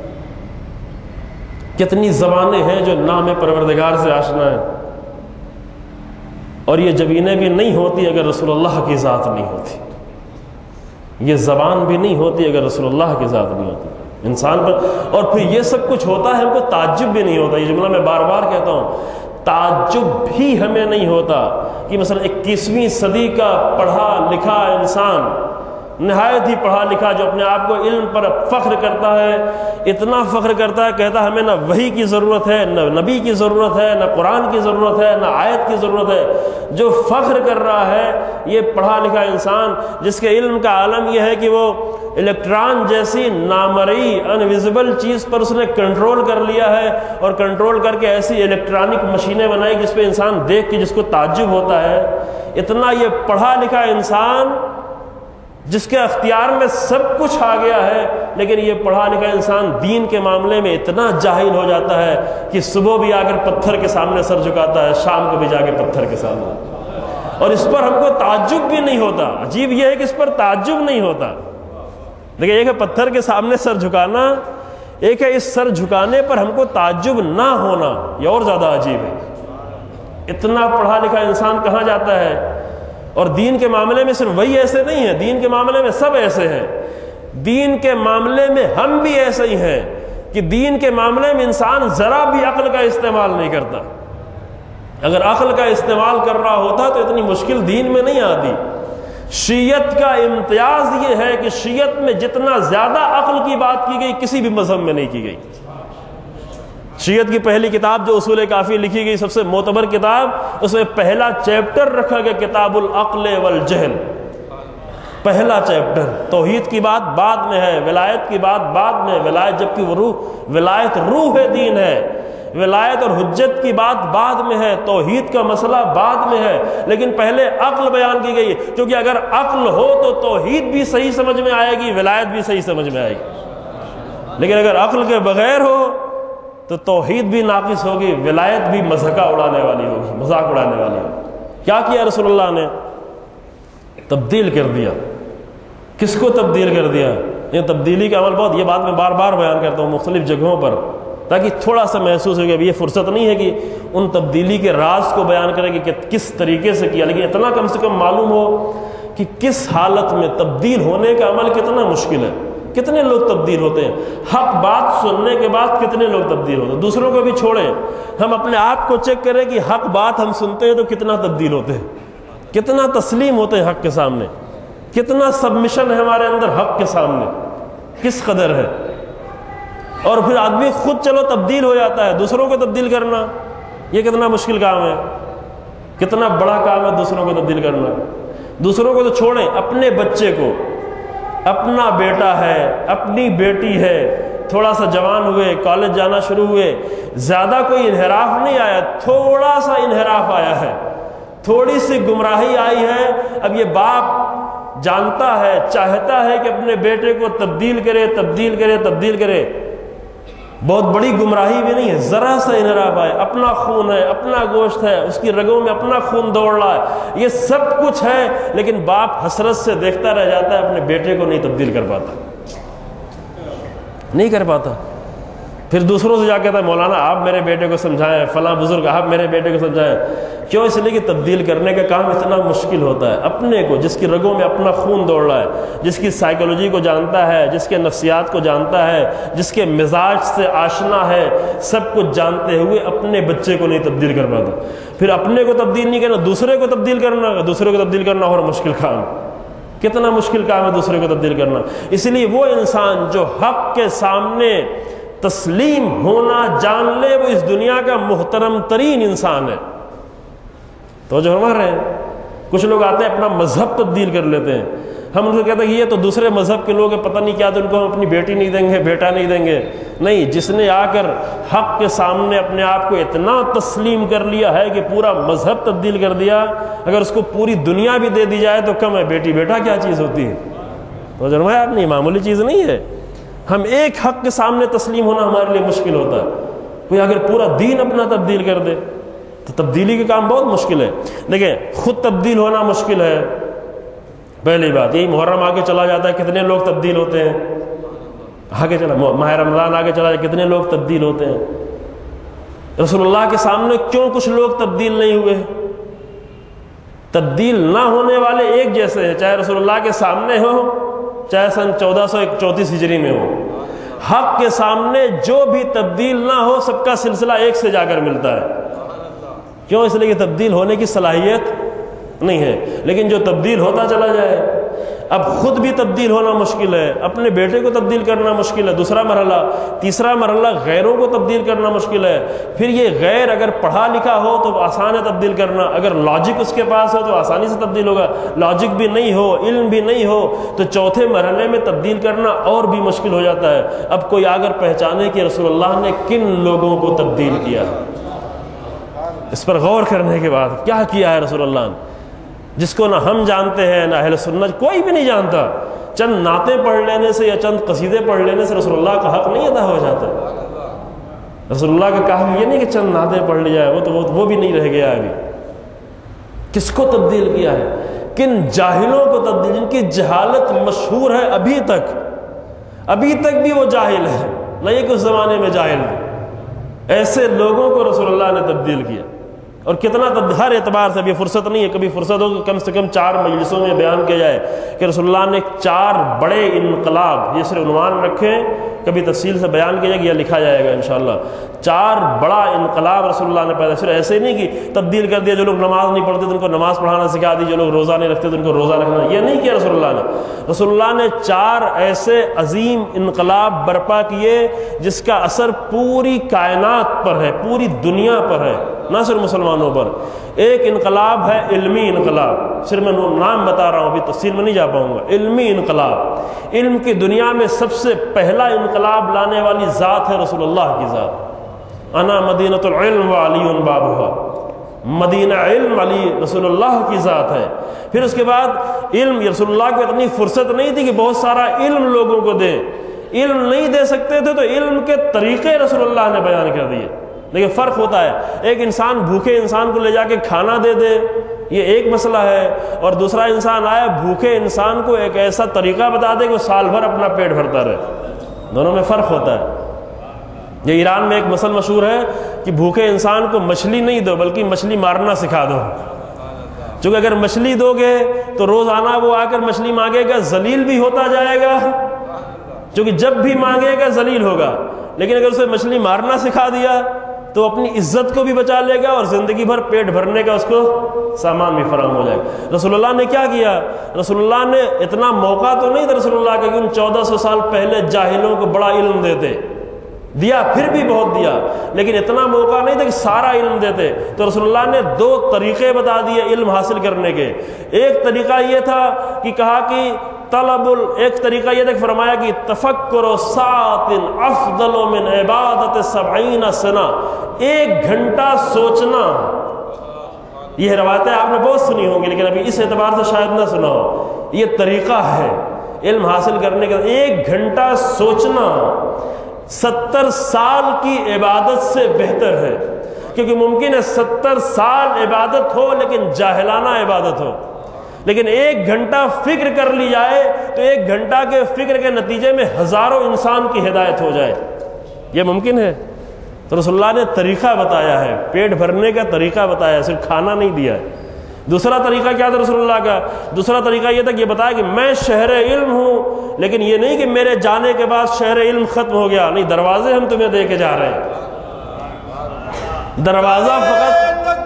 کتنی زبانیں ہیں جو نام پروردگار سے آشنا ہیں، اور یہ جبینیں بھی نہیں ہوتی اگر رسول اللہ کی ذات نہیں ہوتی، یہ زبان بھی نہیں ہوتی اگر رسول اللہ کی ذات نہیں ہوتی انسان پر۔ اور پھر یہ سب کچھ ہوتا ہے، ہم کو تعجب بھی نہیں ہوتا۔ یہ جملہ میں بار بار کہتا ہوں، تعجب بھی ہمیں نہیں ہوتا کہ مثلا اکیسویں صدی کا پڑھا لکھا انسان نہایت ہی پڑھا لکھا جو اپنے آپ کو علم پر فخر کرتا ہے، اتنا فخر کرتا ہے، کہتا ہے ہمیں نہ وحی کی ضرورت ہے، نہ نبی کی ضرورت ہے، نہ قرآن کی ضرورت ہے، نہ آیت کی ضرورت ہے۔ جو فخر کر رہا ہے یہ پڑھا لکھا انسان، جس کے علم کا عالم یہ ہے کہ وہ الیکٹران جیسی نامرئی انویزیبل چیز پر اس نے کنٹرول کر لیا ہے، اور کنٹرول کر کے ایسی الیکٹرانک مشینیں بنائی جس پہ انسان دیکھ کے جس کو تعجب ہوتا ہے۔ اتنا یہ پڑھا لکھا انسان جس کے اختیار میں سب کچھ آ گیا ہے، لیکن یہ پڑھا لکھا انسان دین کے معاملے میں اتنا جاہل ہو جاتا ہے کہ صبح بھی آ کر پتھر کے سامنے سر جھکاتا ہے، شام کو بھی جا کے پتھر کے سامنے، اور اس پر ہم کو تعجب بھی نہیں ہوتا۔ عجیب یہ ہے کہ اس پر تعجب نہیں ہوتا۔ دیکھیں، ایک ہے پتھر کے سامنے سر جھکانا، ایک ہے اس سر جھکانے پر ہم کو تعجب نہ ہونا، یہ اور زیادہ عجیب ہے۔ اتنا پڑھا لکھا انسان کہاں جاتا ہے؟ اور دین کے معاملے میں صرف وہی ایسے نہیں ہے، دین کے معاملے میں سب ایسے ہیں۔ دین کے معاملے میں ہم بھی ایسے ہی ہیں کہ دین کے معاملے میں انسان ذرا بھی عقل کا استعمال نہیں کرتا۔ اگر عقل کا استعمال کر رہا ہوتا تو اتنی مشکل دین میں نہیں آتی۔ شیعت کا امتیاز یہ ہے کہ شیعت میں جتنا زیادہ عقل کی بات کی گئی کسی بھی مذہب میں نہیں کی گئی۔ شیعت کی پہلی کتاب جو اصول کافی لکھی گئی، سب سے معتبر کتاب، اس میں پہلا چیپٹر رکھا گیا کتاب العقل والجہل۔ پہلا چیپٹر توحید کی بات بعد میں ہے، ولایت کی بات بعد میں، ولایت جبکہ وہ روح ولایت روح دین ہے، ولایت اور حجت کی بات بعد میں ہے، توحید کا مسئلہ بعد میں ہے، لیکن پہلے عقل بیان کی گئی، کیونکہ اگر عقل ہو تو توحید بھی صحیح سمجھ میں آئے گی، ولایت بھی صحیح سمجھ میں آئے گی۔ لیکن اگر عقل کے بغیر ہو تو توحید بھی ناقص ہوگی، ولایت بھی مذہقہ اڑانے والی ہوگی، مذاق اڑانے والی ہوگی۔ کیا کیا رسول اللہ نے؟ تبدیل کر دیا۔ کس کو تبدیل کر دیا؟ یہ تبدیلی کا عمل بہت، یہ بات میں بار بار بیان کرتا ہوں مختلف جگہوں پر، تاکہ تھوڑا سا محسوس ہو کہ ابھی یہ فرصت نہیں ہے کہ ان تبدیلی کے راز کو بیان کریں کہ کس طریقے سے کیا، لیکن اتنا کم سے کم معلوم ہو کہ کس حالت میں تبدیل ہونے کا عمل کتنا مشکل ہے۔ کتنے لوگ تبدیل ہوتے ہیں؟ حق بات سننے کے بعد کتنے لوگ تبدیل ہوتے ہیں؟ دوسروں کو بھی چھوڑیں، ہم اپنے آپ کو چیک کریں کہ حق بات ہم سنتے ہیں تو کتنا تبدیل ہوتے ہیں، کتنا تسلیم ہوتے ہیں حق کے سامنے، کتنا سبمیشن ہے ہمارے اندر حق کے سامنے، کس قدر ہے۔ اور پھر آدمی خود چلو تبدیل ہو جاتا ہے، دوسروں کو تبدیل کرنا یہ کتنا مشکل کام ہے، کتنا بڑا کام ہے دوسروں کو تبدیل کرنا۔ دوسروں کو تو چھوڑیں، اپنے بچے کو، اپنا بیٹا ہے، اپنی بیٹی ہے، تھوڑا سا جوان ہوئے، کالج جانا شروع ہوئے، زیادہ کوئی انحراف نہیں آیا، تھوڑا سا انحراف آیا ہے، تھوڑی سی گمراہی آئی ہے۔ اب یہ باپ جانتا ہے، چاہتا ہے کہ اپنے بیٹے کو تبدیل کرے تبدیل کرے تبدیل کرے، بہت بڑی گمراہی بھی نہیں ہے، ذرا سا انحراف آئے، اپنا خون ہے، اپنا گوشت ہے، اس کی رگوں میں اپنا خون دوڑ رہا ہے، یہ سب کچھ ہے، لیکن باپ حسرت سے دیکھتا رہ جاتا ہے، اپنے بیٹے کو نہیں تبدیل کر پاتا، نہیں کر پاتا۔ پھر دوسروں سے جا کہتا ہے مولانا آپ میرے بیٹے کو سمجھائیں، فلاں بزرگ آپ میرے بیٹے کو سمجھائیں۔ کیوں؟ اس لیے کہ تبدیل کرنے کا کام اتنا مشکل ہوتا ہے۔ اپنے کو، جس کی رگوں میں اپنا خون دوڑ رہا ہے، جس کی سائیکولوجی کو جانتا ہے، جس کے نفسیات کو جانتا ہے، جس کے مزاج سے آشنا ہے، سب کچھ جانتے ہوئے اپنے بچے کو نہیں تبدیل کر پاتا۔ پھر اپنے کو تبدیل نہیں کرنا، دوسرے کو تبدیل کرنا، دوسرے کو تبدیل کرنا اور مشکل کام، کتنا مشکل کام ہے دوسرے کو تبدیل کرنا۔ اس لیے وہ انسان جو حق کے سامنے تسلیم ہونا جان لے، وہ اس دنیا کا محترم ترین انسان ہے۔ تو جو ہمارے ہیں کچھ لوگ آتے ہیں اپنا مذہب تبدیل کر لیتے ہیں، ہم ان کو کہتے ہیں کہ یہ تو دوسرے مذہب کے لوگ ہیں، پتہ نہیں کیا، تو ان کو ہم اپنی بیٹی نہیں دیں گے، بیٹا نہیں دیں گے۔ نہیں، جس نے آ کر حق کے سامنے اپنے آپ کو اتنا تسلیم کر لیا ہے کہ پورا مذہب تبدیل کر دیا، اگر اس کو پوری دنیا بھی دے دی جائے تو کم ہے، بیٹی بیٹا کیا چیز ہوتی ہے۔ تو جو ہمارے اپنی معمولی چیز نہیں ہے۔ ہم ایک حق کے سامنے تسلیم ہونا ہمارے لیے مشکل ہوتا ہے، کوئی اگر پورا دین اپنا تبدیل کر دے تو تبدیلی کا کام بہت مشکل ہے۔ دیکھیں، خود تبدیل ہونا مشکل ہے، پہلی بات یہی۔ محرم آگے چلا جاتا ہے، کتنے لوگ تبدیل ہوتے ہیں، آگے چلا ماہ رمضان آگے چلا جائے، کتنے لوگ تبدیل ہوتے ہیں۔ رسول اللہ کے سامنے کیوں کچھ لوگ تبدیل نہیں ہوئے؟ تبدیل نہ ہونے والے ایک جیسے ہیں، چاہے رسول اللہ کے سامنے ہو، چاہے سن چودہ سو چونتیس ہجری میں ہو۔ حق کے سامنے جو بھی تبدیل نہ ہو، سب کا سلسلہ ایک سے جا کر ملتا ہے۔ کیوں؟ اس لیے کہ تبدیل ہونے کی صلاحیت نہیں ہے، لیکن جو تبدیل ہوتا چلا جائے۔ اب خود بھی تبدیل ہونا مشکل ہے، اپنے بیٹے کو تبدیل کرنا مشکل ہے، دوسرا مرحلہ۔ تیسرا مرحلہ غیروں کو تبدیل کرنا مشکل ہے۔ پھر یہ غیر اگر پڑھا لکھا ہو تو آسان ہے تبدیل کرنا، اگر لاجک اس کے پاس ہو تو آسانی سے تبدیل ہوگا، لاجک بھی نہیں ہو، علم بھی نہیں ہو تو چوتھے مرحلے میں تبدیل کرنا اور بھی مشکل ہو جاتا ہے۔ اب کوئی اگر پہچانے کہ رسول اللہ نے کن لوگوں کو تبدیل کیا، اس پر غور کرنے کے بعد کیا کیا ہے رسول اللہ نے، جس کو نہ ہم جانتے ہیں نہ اہل سنت کوئی بھی نہیں جانتا۔ چند نعتیں پڑھ لینے سے یا چند قصیدے پڑھ لینے سے رسول اللہ کا حق نہیں ادا ہو جاتا۔ رسول اللہ کا کام یہ نہیں کہ چند نعتیں پڑھ لی جائے، وہ تو وہ بھی نہیں رہ گیا ابھی۔ کس کو تبدیل کیا ہے؟ کن جاہلوں کو تبدیل، جن کی جہالت مشہور ہے ابھی تک، ابھی تک بھی وہ جاہل ہے، نہ یہ کہ اس زمانے میں جاہل تھے۔ ایسے لوگوں کو رسول اللہ نے تبدیل کیا، اور کتنا تبدیل، ہر اعتبار سے ابھی فرصت نہیں ہے، کبھی فرصت ہو کہ کم سے کم چار مجلسوں میں بیان کیا جائے کہ رسول اللہ نے چار بڑے انقلاب، یہ صرف عنوان رکھیں، کبھی تفصیل سے بیان کیا جائے گا یا لکھا جائے گا انشاءاللہ۔ چار بڑا انقلاب رسول اللہ نے پیدا، صرف ایسے نہیں کہ تبدیل کر دیا، جو لوگ نماز نہیں پڑھتے تو ان کو نماز پڑھانا سکھا دی، جو لوگ روزہ نہیں رکھتے تو ان کو روزہ رکھنا، یہ نہیں کیا رسول اللہ نے۔ رسول اللہ نے چار ایسے عظیم انقلاب برپا کیے جس کا اثر پوری کائنات پر ہے، پوری دنیا پر ہے، نہ صرف مسلمانوں پر۔ ایک انقلاب ہے علمی انقلاب، صرف میں نام بتا رہا ہوں، ابھی تفصیل میں نہیں جا پاؤں گا۔ علمی انقلاب، علم کی دنیا میں سب سے پہلا انقلاب لانے والی ذات ہے رسول اللہ کی ذات۔ انا مدینۃ العلم وعلی بابھا، مدینہ علم علی رسول اللہ کی ذات ہے۔ پھر اس کے بعد علم، رسول اللہ کو اتنی فرصت نہیں تھی کہ بہت سارا علم لوگوں کو دے، علم نہیں دے سکتے تھے تو علم کے طریقے رسول اللہ نے بیان کر دیے۔ لیکن فرق ہوتا ہے، ایک انسان بھوکے انسان کو لے جا کے کھانا دے دے، یہ ایک مسئلہ ہے، اور دوسرا انسان آیا بھوکے انسان کو ایک ایسا طریقہ بتا دے کہ وہ سال بھر اپنا پیٹ بھرتا رہے، دونوں میں فرق ہوتا ہے۔ یہ ایران میں ایک مسئلہ مشہور ہے کہ بھوکے انسان کو مچھلی نہیں دو بلکہ مچھلی مارنا سکھا دو، چونکہ اگر مچھلی دو گے تو روزانہ وہ آ کر مچھلی مانگے گا، ذلیل بھی ہوتا جائے گا، چونکہ جب بھی مانگے گا ذلیل ہوگا۔ لیکن اگر اسے مچھلی مارنا سکھا دیا تو اپنی عزت کو بھی بچا لے گا اور زندگی بھر پیٹ بھرنے کا اس کو سامان بھی فراہم ہو جائے گا۔ رسول اللہ نے کیا کیا؟ رسول اللہ نے اتنا موقع تو نہیں تھا رسول اللہ کا کہ ان چودہ سو سال پہلے جاہلوں کو بڑا علم دیتے، دیا پھر بھی بہت دیا، لیکن اتنا موقع نہیں تھا کہ سارا علم دیتے۔ تو رسول اللہ نے دو طریقے بتا دیے علم حاصل کرنے کے۔ ایک طریقہ یہ تھا کہ کہا کہ طلب ال ایک طریقہ یہ تھا کہ فرمایا کہ تفکر ساعت افضل من عبادت سبعین سنہ، ایک گھنٹہ سوچنا۔ یہ روایتیں آپ نے بہت سنی ہوں گی لیکن ابھی اس اعتبار سے شاید نہ سنا ہو، یہ طریقہ ہے علم حاصل کرنے کا۔ ایک گھنٹہ سوچنا ستر سال کی عبادت سے بہتر ہے، کیونکہ ممکن ہے ستر سال عبادت ہو لیکن جاہلانہ عبادت ہو، لیکن ایک گھنٹہ فکر کر لی جائے تو ایک گھنٹہ کے فکر کے نتیجے میں ہزاروں انسان کی ہدایت ہو جائے، یہ ممکن ہے۔ تو رسول اللہ نے طریقہ بتایا ہے، پیٹ بھرنے کا طریقہ بتایا ہے، صرف کھانا نہیں دیا ہے۔ دوسرا طریقہ کیا تھا رسول اللہ کا؟ دوسرا طریقہ یہ تھا کہ یہ بتایا کہ میں شہر علم ہوں، لیکن یہ نہیں کہ میرے جانے کے بعد شہر علم ختم ہو گیا، نہیں، دروازے ہم تمہیں دے کے جا رہے ہیں۔ دروازہ فقط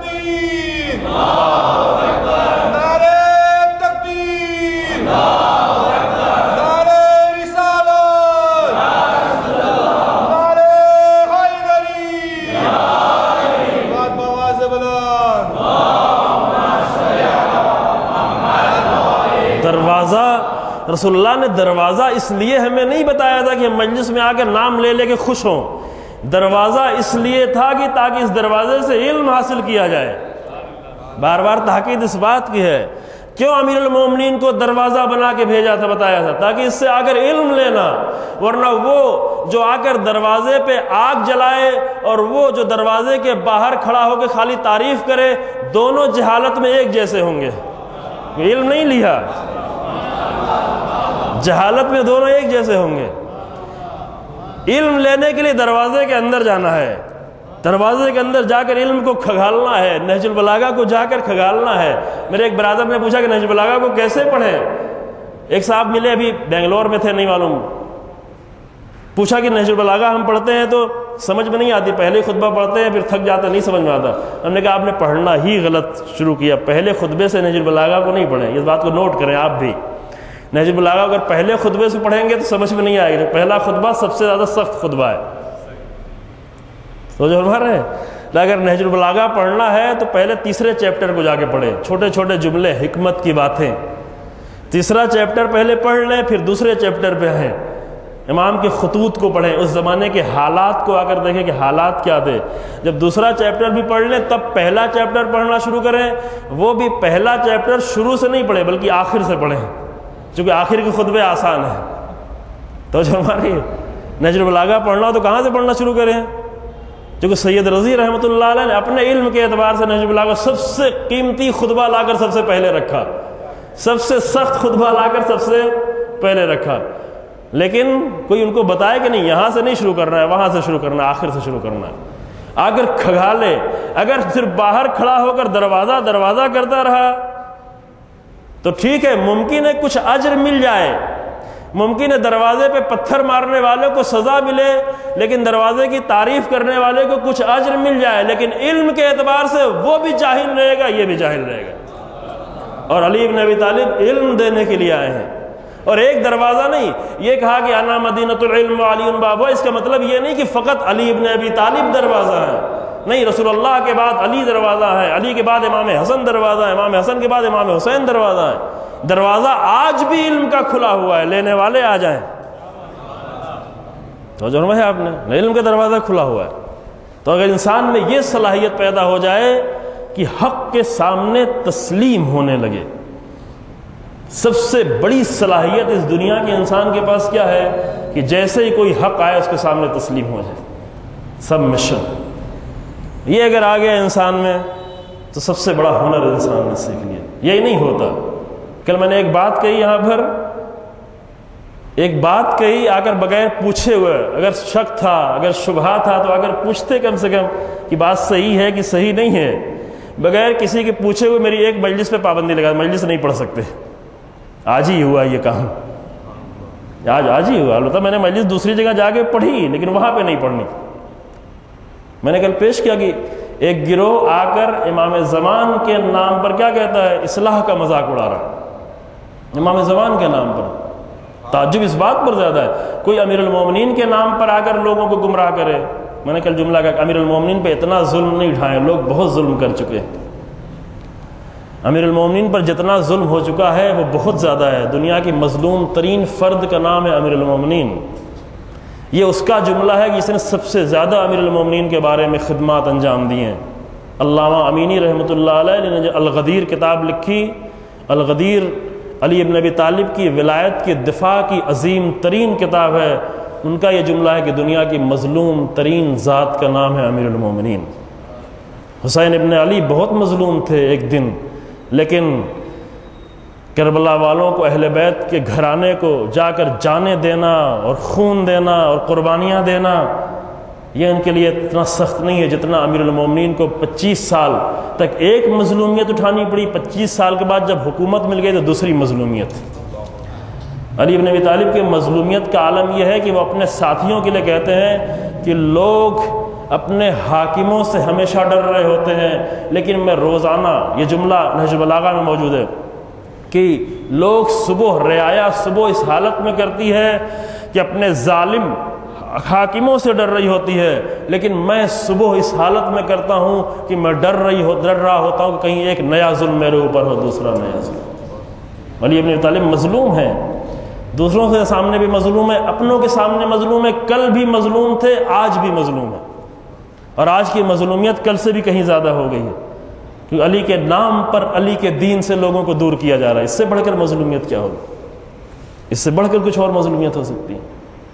دروازہ، رسول اللہ نے دروازہ اس لیے ہمیں نہیں بتایا تھا کہ ہم مجلس میں آ کر نام لے لے کے خوش ہوں، دروازہ اس لیے تھا کہ تاکہ اس دروازے سے علم حاصل کیا جائے۔ بار بار تاکید اس بات کی ہے، کیوں امیر المومنین کو دروازہ بنا کے بھیجا تھا، بتایا تھا تاکہ اس سے آ کر علم لینا، ورنہ وہ جو آ کر دروازے پہ آگ جلائے اور وہ جو دروازے کے باہر کھڑا ہو کے خالی تعریف کرے، دونوں جہالت میں ایک جیسے ہوں گے، علم نہیں لیا، جہالت میں دونوں ایک جیسے ہوں گے۔ علم لینے کے لیے دروازے کے اندر جانا ہے، دروازے کے اندر جا کر علم کو کھگالنا ہے، نہج البلاغہ کو جا کر کھگالنا ہے۔ میرے ایک برادر نے پوچھا کہ نہج البلاغہ کو کیسے پڑھیں؟ ایک صاحب ملے، ابھی بنگلور میں تھے، نہیں معلوم، پوچھا کہ نہج البلاغہ ہم پڑھتے ہیں تو سمجھ میں نہیں آتی، پہلے خطبہ پڑھتے ہیں پھر تھک جاتے، نہیں سمجھ میں آتا۔ ہم نے کہا آپ نے پڑھنا ہی غلط شروع کیا، پہلے خطبے سے نہج البلاغہ کو نہیں پڑھیں، اس بات کو نوٹ کریں آپ بھی۔ نہج البلاغہ اگر پہلے خطبے سے پڑھیں گے تو سمجھ میں نہیں آئے گا، پہلا خطبہ سب سے زیادہ سخت خطبہ ہے، سمجھ فرما رہے ہیں؟ اگر نہج البلاغہ پڑھنا ہے تو پہلے تیسرے چیپٹر کو جا کے پڑھیں، چھوٹے چھوٹے جملے، حکمت کی باتیں، تیسرا چیپٹر پہلے پڑھ لیں، پھر دوسرے چیپٹر پہ ہیں، امام کے خطوط کو پڑھیں، اس زمانے کے حالات کو آ کر دیکھیں کہ حالات کیا تھے، جب دوسرا چیپٹر بھی پڑھ لیں تب پہلا چیپٹر پڑھنا شروع کریں، وہ بھی پہلا چیپٹر شروع سے نہیں پڑھیں بلکہ آخر سے پڑھیں، چونکہ آخر کے خطبے آسان ہیں۔ تو جو ہماری نہج البلاغہ پڑھنا ہو تو کہاں سے پڑھنا شروع کریں؟ کیونکہ سید رضی رحمۃ اللہ علیہ نے اپنے علم کے اعتبار سے نہج البلاغہ سب سے قیمتی خطبہ لا کر سب سے پہلے رکھا، سب سے سخت خطبہ لا کر سب سے پہلے رکھا، لیکن کوئی ان کو بتائے کہ نہیں یہاں سے نہیں شروع کرنا ہے، وہاں سے شروع کرنا ہے، آخر سے شروع کرنا ہے۔ اگر کھگالے اگر صرف باہر کھڑا ہو کر دروازہ دروازہ کرتا رہا تو ٹھیک ہے، ممکن ہے کچھ اجر مل جائے، ممکن ہے دروازے پہ پتھر مارنے والے کو سزا ملے، لیکن دروازے کی تعریف کرنے والے کو کچھ اجر مل جائے، لیکن علم کے اعتبار سے وہ بھی جاہل رہے گا، یہ بھی جاہل رہے گا۔ اور علی بن ابی طالب علم دینے کے لیے آئے ہیں، اور ایک دروازہ نہیں، یہ کہا کہ انا مدینۃ العلم وعلی بابہ، اس کا مطلب یہ نہیں کہ فقط علی بن ابی طالب دروازہ ہے، نہیں، رسول اللہ کے بعد علی دروازہ ہے، علی کے بعد امام حسن دروازہ ہے، امام حسن کے بعد امام حسین دروازہ ہے، دروازہ آج بھی علم کا کھلا ہوا ہے، لینے والے آ جائیں۔ تو جو ہے آپ نے علم کا دروازہ کھلا ہوا ہے، تو اگر انسان میں یہ صلاحیت پیدا ہو جائے کہ حق کے سامنے تسلیم ہونے لگے، سب سے بڑی صلاحیت اس دنیا کے انسان کے پاس کیا ہے کہ جیسے ہی کوئی حق آئے اس کے سامنے تسلیم ہو جائے، سبمیشن، یہ اگر آ گیا انسان میں تو سب سے بڑا ہنر انسان نے سیکھ لیا۔ یہی نہیں ہوتا، کل میں نے ایک بات کہی یہاں پر، ایک بات کہی آ کر بغیر پوچھے ہوئے، اگر شک تھا، اگر شبہہ تھا تو اگر پوچھتے کم سے کم کہ بات صحیح ہے کہ صحیح نہیں ہے، بغیر کسی کے پوچھے ہوئے میری ایک مجلس پہ پابندی لگا، مجلس نہیں پڑھ سکتے، آج ہی ہوا یہ کام، آج آج ہی ہوا۔ البتہ میں نے مجلس دوسری جگہ جا کے پڑھی لیکن وہاں پہ نہیں پڑھنی۔ میں نے کل پیش کیا کہ ایک گروہ آ کر امام زمان کے نام پر کیا کہتا ہے، اصلاح کا مذاق اڑا رہا، امام زمان کے نام پر۔ تعجب اس بات پر زیادہ ہے کوئی امیر المومنین کے نام پر آ کر لوگوں کو گمراہ کرے۔ میں نے کل جملہ کہا کہ امیر المومنین پہ اتنا ظلم نہیں اٹھائیں، لوگ بہت ظلم کر چکے ہیں، امیر المومنین پر جتنا ظلم ہو چکا ہے وہ بہت زیادہ ہے، دنیا کی مظلوم ترین فرد کا نام ہے امیر المومنین۔ یہ اس کا جملہ ہے کہ جس نے سب سے زیادہ امیر المومنین کے بارے میں خدمات انجام دی ہیں۔ علامہ امینی رحمۃ اللہ علیہ نے جو الغدیر کتاب لکھی، الغدیر علی بن ابی طالب کی ولایت کے دفاع کی عظیم ترین کتاب ہے، ان کا یہ جملہ ہے کہ دنیا کی مظلوم ترین ذات کا نام ہے امیر المومنین۔ حسین ابن علی بہت مظلوم تھے ایک دن، لیکن کربلا والوں کو، اہل بیت کے گھرانے کو جا کر جانیں دینا اور خون دینا اور قربانیاں دینا، یہ ان کے لیے اتنا سخت نہیں ہے جتنا امیر المومنین کو پچیس سال تک ایک مظلومیت اٹھانی پڑی، پچیس سال کے بعد جب حکومت مل گئی تو دوسری مظلومیت۔ علی بن ابی طالب کی مظلومیت کا عالم یہ ہے کہ وہ اپنے ساتھیوں کے لیے کہتے ہیں کہ لوگ اپنے حاکموں سے ہمیشہ ڈر رہے ہوتے ہیں، لیکن میں روزانہ، یہ جملہ نہج البلاغہ میں موجود ہے کہ لوگ صبح رعایا صبح اس حالت میں کرتی ہے کہ اپنے ظالم حاکموں سے ڈر رہی ہوتی ہے، لیکن میں صبح اس حالت میں کرتا ہوں کہ میں ڈر رہی ہو ڈر رہا ہوتا ہوں کہ کہیں ایک نیا ظلم میرے اوپر ہو، دوسرا نیا ظلم۔ علی ابن ابی طالب مظلوم ہیں، دوسروں کے سامنے بھی مظلوم ہے، اپنوں کے سامنے مظلوم ہے، کل بھی مظلوم تھے، آج بھی مظلوم ہے، اور آج کی مظلومیت کل سے بھی کہیں زیادہ ہو گئی ہے، کیونکہ علی کے نام پر، علی کے دین سے لوگوں کو دور کیا جا رہا ہے۔ اس سے بڑھ کر مظلومیت کیا ہوگی؟ اس سے بڑھ کر کچھ اور مظلومیت ہو سکتی ہے؟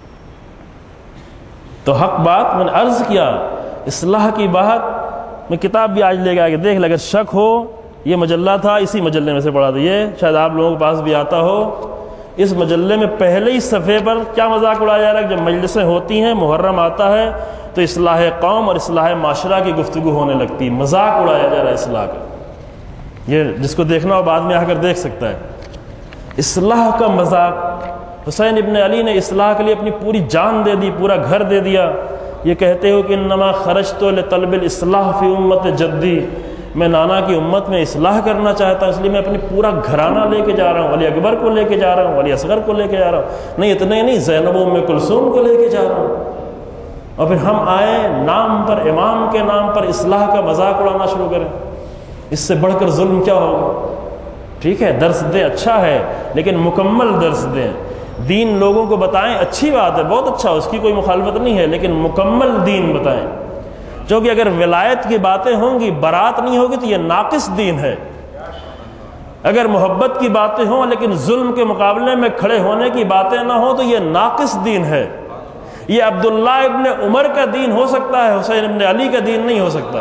تو حق بات میں نے عرض کیا، اصلاح کی بات، میں کتاب بھی آج لے کے آگے دیکھ لیں، اگر شک ہو، یہ مجلہ تھا، اسی مجلے میں سے پڑھا تھا، یہ شاید آپ لوگوں کے پاس بھی آتا ہو، اس مجلے میں پہلے ہی صفحے پر کیا مذاق اڑایا جا رہا ہے، جب مجلسیں ہوتی ہیں، محرم آتا ہے تو اصلاح قوم اور اصلاح معاشرہ کی گفتگو ہونے لگتی، مذاق اڑایا جا رہا ہے اصلاح کا۔ یہ جس کو دیکھنا ہو بعد میں آ کر دیکھ سکتا ہے، اصلاح کا مذاق۔ حسین ابن علی نے اصلاح کے لیے اپنی پوری جان دے دی، پورا گھر دے دیا۔ یہ کہتے ہو کہ انما خرجت لطلب الاصلاح فی امت جدی، میں نانا کی امت میں اصلاح کرنا چاہتا ہوں، اس لیے میں اپنی پورا گھرانہ لے کے جا رہا ہوں، ولی اکبر کو لے کے جا رہا ہوں، ولی اصغر کو لے کے جا رہا ہوں، نہیں اتنے نہیں، زینب ام کلثوم کو لے کے جا رہا ہوں۔ اور پھر ہم آئے نام پر، امام کے نام پر اصلاح کا مذاق اڑانا شروع کریں، اس سے بڑھ کر ظلم کیا ہوگا؟ ٹھیک ہے درس دیں، اچھا ہے، لیکن مکمل درس دیں، دین لوگوں کو بتائیں، اچھی بات ہے، بہت اچھا، اس کی کوئی مخالفت نہیں ہے، لیکن مکمل دین بتائیں، کیونکہ اگر ولایت کی باتیں ہوں گی، برات نہیں ہوگی تو یہ ناقص دین ہے۔ اگر محبت کی باتیں ہوں لیکن ظلم کے مقابلے میں کھڑے ہونے کی باتیں نہ ہوں تو یہ ناقص دین ہے۔ یہ عبداللہ ابن عمر کا دین ہو سکتا ہے، حسین ابن علی کا دین نہیں ہو سکتا۔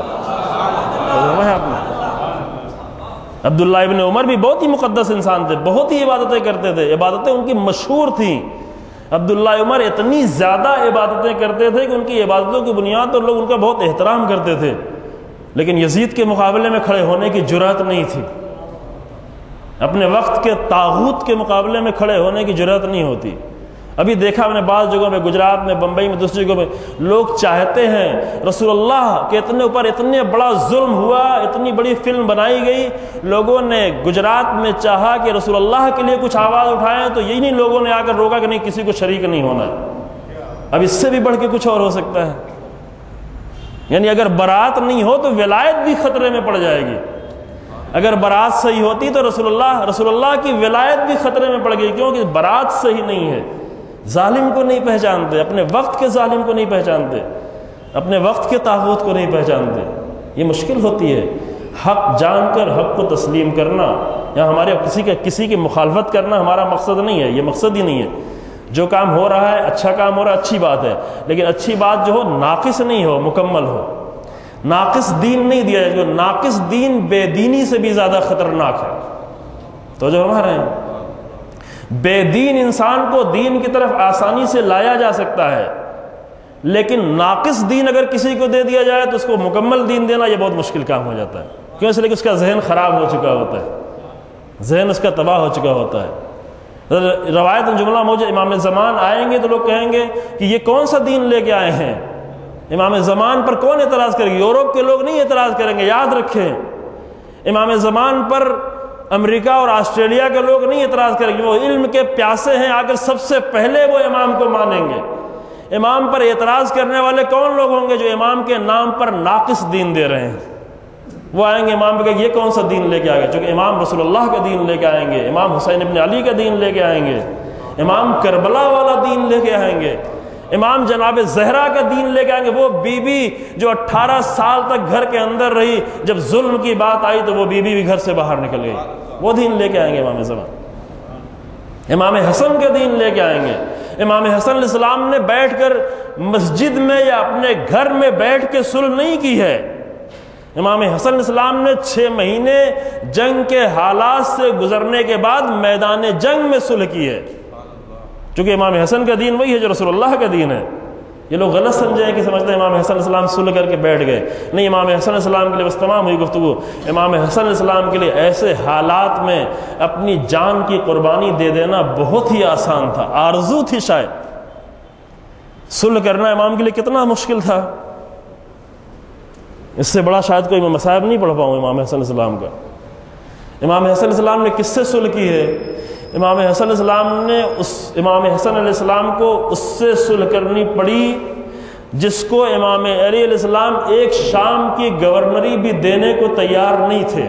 عبداللہ ابن عمر بھی بہت ہی مقدس انسان تھے، بہت ہی عبادتیں کرتے تھے، عبادتیں ان کی مشہور تھیں۔ عبداللہ عمر اتنی زیادہ عبادتیں کرتے تھے کہ ان کی عبادتوں کی بنیاد پر لوگ ان کا بہت احترام کرتے تھے، لیکن یزید کے مقابلے میں کھڑے ہونے کی جرأت نہیں تھی، اپنے وقت کے طاغوت کے مقابلے میں کھڑے ہونے کی جرأت نہیں ہوتی۔ ابھی دیکھا ہم نے بعض جگہوں میں، گجرات میں، بمبئی میں، دوسری جگہوں میں، لوگ چاہتے ہیں رسول اللہ کے اتنے اوپر اتنے بڑا ظلم ہوا، اتنی بڑی فلم بنائی گئی، لوگوں نے گجرات میں چاہا کہ رسول اللہ کے لیے کچھ آواز اٹھائیں تو یہی نہیں لوگوں نے آ کر روکا کہ نہیں کسی کو شریک نہیں ہونا ہے۔ اب اس سے بھی بڑھ کے کچھ اور ہو سکتا ہے، یعنی اگر برات نہیں ہو تو ولایت بھی خطرے میں پڑ جائے گی۔ اگر برات صحیح ہوتی تو رسول اللہ رسول اللہ کی ولایت بھی خطرے میں پڑ گئی، کیونکہ برات صحیح نہیں ہے۔ ظالم کو نہیں پہچانتے، اپنے وقت کے ظالم کو نہیں پہچانتے، اپنے وقت کے طاغوت کو نہیں پہچانتے، یہ مشکل ہوتی ہے۔ حق جان کر حق کو تسلیم کرنا، یا ہمارے کسی کے کسی کی مخالفت کرنا ہمارا مقصد نہیں ہے، یہ مقصد ہی نہیں ہے۔ جو کام ہو رہا ہے، اچھا کام ہو رہا ہے، اچھی بات ہے، لیکن اچھی بات جو ہو ناقص نہیں ہو، مکمل ہو۔ ناقص دین نہیں دیا جائے، ناقص دین بے دینی سے بھی زیادہ خطرناک ہے۔ تو جو ہمارے ہیں بے دین انسان کو دین کی طرف آسانی سے لایا جا سکتا ہے، لیکن ناقص دین اگر کسی کو دے دیا جائے تو اس کو مکمل دین دینا یہ بہت مشکل کام ہو جاتا ہے، کیوں؟ اس لیے کہ اس کا ذہن خراب ہو چکا ہوتا ہے، ذہن اس کا تباہ ہو چکا ہوتا ہے۔ روایت جملہ موجود، امام زمان آئیں گے تو لوگ کہیں گے کہ یہ کون سا دین لے کے آئے ہیں؟ امام زمان پر کون اعتراض کرے گا؟ یورپ کے لوگ نہیں اعتراض کریں گے، یاد رکھیں۔ امام زمان پر امریکہ اور آسٹریلیا کے لوگ نہیں اعتراض کریں گے، وہ علم کے پیاسے ہیں، آ کر سب سے پہلے وہ امام کو مانیں گے۔ امام پر اعتراض کرنے والے کون لوگ ہوں گے؟ جو امام کے نام پر ناقص دین دے رہے ہیں، وہ آئیں گے امام پہ کہ یہ کون سا دین لے کے آ گئے، چونکہ امام رسول اللہ کا دین لے کے آئیں گے، امام حسین ابن علی کا دین لے کے آئیں گے، امام کربلا والا دین لے کے آئیں گے، امام جناب زہرا کا دین لے کے آئیں گے۔ وہ بی بی جو اٹھارہ سال تک گھر کے اندر رہی، جب ظلم کی بات آئی تو وہ بی بی بھی گھر سے باہر نکل گئی، وہ دین لے کے آئیں گے امام زمان۔ امام حسن کا دین لے کے آئیں گے۔ امام حسن علیہ السلام نے بیٹھ کر مسجد میں یا اپنے گھر میں بیٹھ کے صلح نہیں کی ہے، امام حسن علیہ السلام نے چھ مہینے جنگ کے حالات سے گزرنے کے بعد میدان جنگ میں صلح کی ہے، چونکہ امام حسن کا دین وہی ہے جو رسول اللہ کا دین ہے۔ یہ لوگ غلط سمجھیں کہ سمجھتے ہیں امام حسن علیہ السلام صلح کر کے بیٹھ گئے، نہیں، امام حسن علیہ السلام کے لیے بس تمام ہوئی گفتگو۔ امام حسن علیہ السلام کے لیے ایسے حالات میں اپنی جان کی قربانی دے دینا بہت ہی آسان تھا، آرزو تھی شاید۔ صلح کرنا امام کے لیے کتنا مشکل تھا، اس سے بڑا شاید کوئی میں مصائب نہیں پڑھ پاؤں امام حسن علیہ السلام کا۔ امام حسن علیہ السلام نے کس سے صلح کی ہے؟ امام حسن علیہ السلام نے اس امام حسن علیہ السلام کو اس سے صلح کرنی پڑی جس کو امام علی علیہ السلام ایک شام کی گورنری بھی دینے کو تیار نہیں تھے۔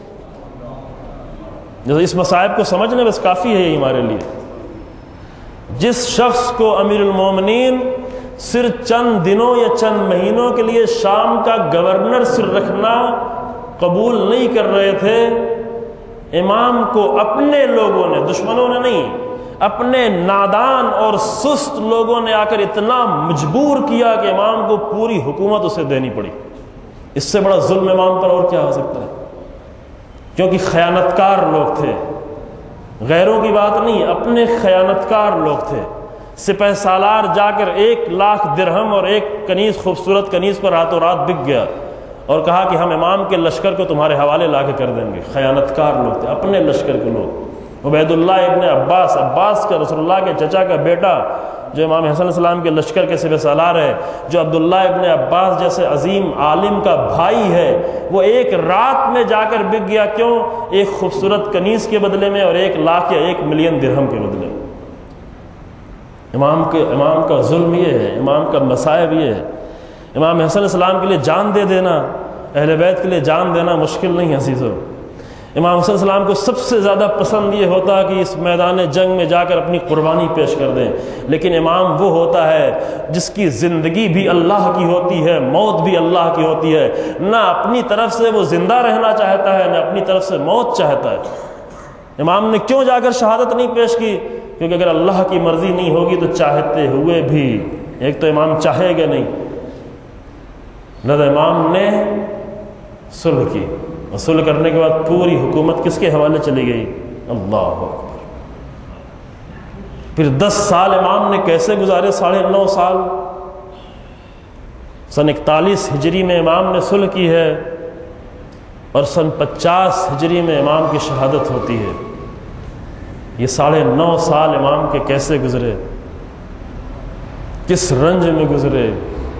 اس مصائب کو سمجھنے بس کافی ہے یہ ہمارے لیے۔ جس شخص کو امیر المومنین صرف چند دنوں یا چند مہینوں کے لیے شام کا گورنر صرف رکھنا قبول نہیں کر رہے تھے، امام کو اپنے لوگوں نے، دشمنوں نے نہیں، اپنے نادان اور سست لوگوں نے آ کر اتنا مجبور کیا کہ امام کو پوری حکومت اسے دینی پڑی۔ اس سے بڑا ظلم امام پر اور کیا ہو سکتا ہے؟ کیونکہ خیانتکار لوگ تھے، غیروں کی بات نہیں، اپنے خیانتکار لوگ تھے۔ سپہ سالار جا کر ایک لاکھ درہم اور ایک کنیز، خوبصورت کنیز پر راتوں رات بک گیا اور کہا کہ ہم امام کے لشکر کو تمہارے حوالے لا کے کر دیں گے۔ خیانتکار لوگ تھے، اپنے لشکر کے لوگ۔ عبید اللہ ابن عباس، عباس کا رسول اللہ کے چچا کا بیٹا، جو امام حسن علیہ السلام کے لشکر کے سپہ سالار ہے، جو عبداللہ ابن عباس جیسے عظیم عالم کا بھائی ہے، وہ ایک رات میں جا کر بک گیا. کیوں؟ ایک خوبصورت کنیز کے بدلے میں اور ایک لاکھ یا ایک ملین درہم کے بدلے میں. امام کے امام کا ظلم یہ ہے، امام کا مصائب یہ ہے. امام حسن علیہ السلام کے لیے جان دے دینا، اہل بیت کے لیے جان دینا مشکل نہیں ہے عزیزو. امام حسن علیہ السلام کو سب سے زیادہ پسند یہ ہوتا کہ اس میدان جنگ میں جا کر اپنی قربانی پیش کر دیں، لیکن امام وہ ہوتا ہے جس کی زندگی بھی اللہ کی ہوتی ہے، موت بھی اللہ کی ہوتی ہے. نہ اپنی طرف سے وہ زندہ رہنا چاہتا ہے، نہ اپنی طرف سے موت چاہتا ہے. امام نے کیوں جا کر شہادت نہیں پیش کی؟ کیونکہ اگر اللہ کی مرضی نہیں ہوگی تو چاہتے ہوئے بھی ایک تو امام چاہے گا نہیں. لذا امام نے صلح کی، اور صلح کرنے کے بعد پوری حکومت کس کے حوالے چلی گئی؟ اللہ اکبر. پھر دس سال امام نے کیسے گزارے؟ ساڑھے نو سال. سن اکتالیس ہجری میں امام نے صلح کی ہے، اور سن پچاس ہجری میں امام کی شہادت ہوتی ہے. یہ ساڑھے نو سال امام کے کیسے گزرے، کس رنج میں گزرے،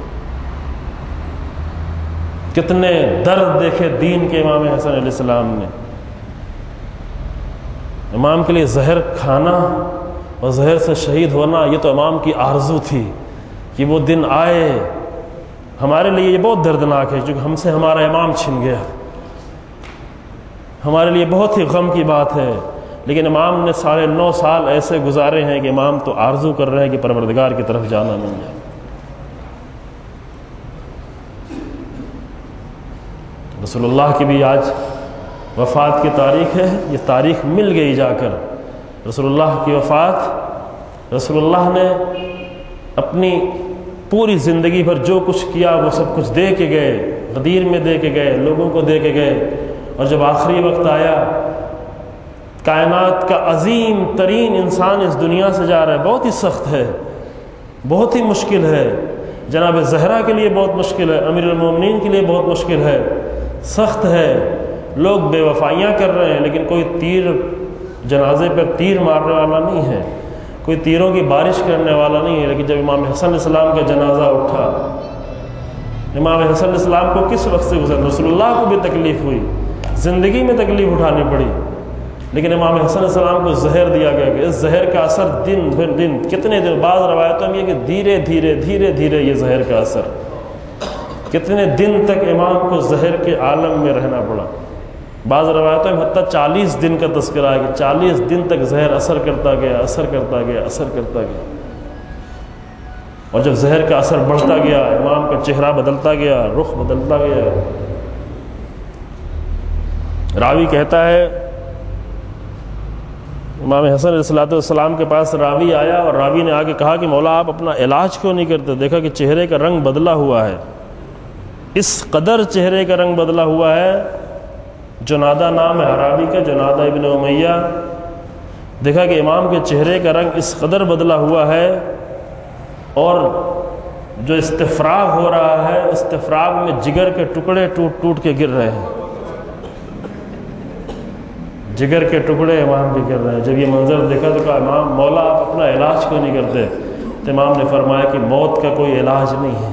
کتنے درد دیکھے دین کے امام حسن علیہ السلام نے. امام کے لیے زہر کھانا اور زہر سے شہید ہونا یہ تو امام کی آرزو تھی کہ وہ دن آئے. ہمارے لیے یہ بہت دردناک ہے کیونکہ ہم سے ہمارا امام چھن گیا، ہمارے لیے بہت ہی غم کی بات ہے. لیکن امام نے ساڑھے نو سال ایسے گزارے ہیں کہ امام تو آرزو کر رہے ہیں کہ پروردگار کی طرف جانا مل جائے. رسول اللہ کی بھی آج وفات کی تاریخ ہے، یہ تاریخ مل گئی جا کر. رسول اللہ کی وفات، رسول اللہ نے اپنی پوری زندگی بھر جو کچھ کیا وہ سب کچھ دے کے گئے، غدیر میں دے کے گئے، لوگوں کو دے کے گئے. اور جب آخری وقت آیا، کائنات کا عظیم ترین انسان اس دنیا سے جا رہا ہے، بہت ہی سخت ہے، بہت ہی مشکل ہے. جناب زہرا کے لیے بہت مشکل ہے، امیر المومنین کے لیے بہت مشکل ہے، سخت ہے. لوگ بے وفائیاں کر رہے ہیں، لیکن کوئی تیر جنازے پر تیر مارنے والا نہیں ہے، کوئی تیروں کی بارش کرنے والا نہیں ہے. لیکن جب امام حسن علیہ السلام کا جنازہ اٹھا، امام حسن علیہ السلام کو کس وقت سے گزر، رسول اللہ کو بھی تکلیف ہوئی، زندگی میں تکلیف اٹھانی پڑی، لیکن امام حسن علیہ السلام کو زہر دیا گیا کہ اس زہر کا اثر دن بھر دن کتنے دن، بعض روایتوں میں یہ کہ دھیرے دھیرے دھیرے دھیرے یہ زہر کا اثر کتنے دن تک امام کو زہر کے عالم میں رہنا پڑا. بعض روایتوں میں حتیٰ چالیس دن کا تذکرہ ہے کہ چالیس دن تک زہر اثر کرتا گیا اثر کرتا گیا اثر کرتا گیا. اور جب زہر کا اثر بڑھتا گیا، امام کا چہرہ بدلتا گیا، رخ بدلتا گیا. راوی کہتا ہے امام حسن علیہ السلام کے پاس راوی آیا، اور راوی نے آگے کہا کہ مولا آپ اپنا علاج کیوں نہیں کرتے؟ دیکھا کہ چہرے کا رنگ بدلا ہوا ہے، اس قدر چہرے کا رنگ بدلا ہوا ہے. جنادہ نام ہے راوی کا، جنادہ ابن امیہ. دیکھا کہ امام کے چہرے کا رنگ اس قدر بدلا ہوا ہے، اور جو استفراغ ہو رہا ہے، استفراغ میں جگر کے ٹکڑے ٹوٹ ٹوٹ کے گر رہے ہیں، جگر کے ٹکڑے امام بھی گر رہے ہیں. جب یہ منظر دیکھا تو کہا امام مولا آپ اپنا علاج کیوں نہیں کرتے؟ تو امام نے فرمایا کہ موت کا کوئی علاج نہیں ہے،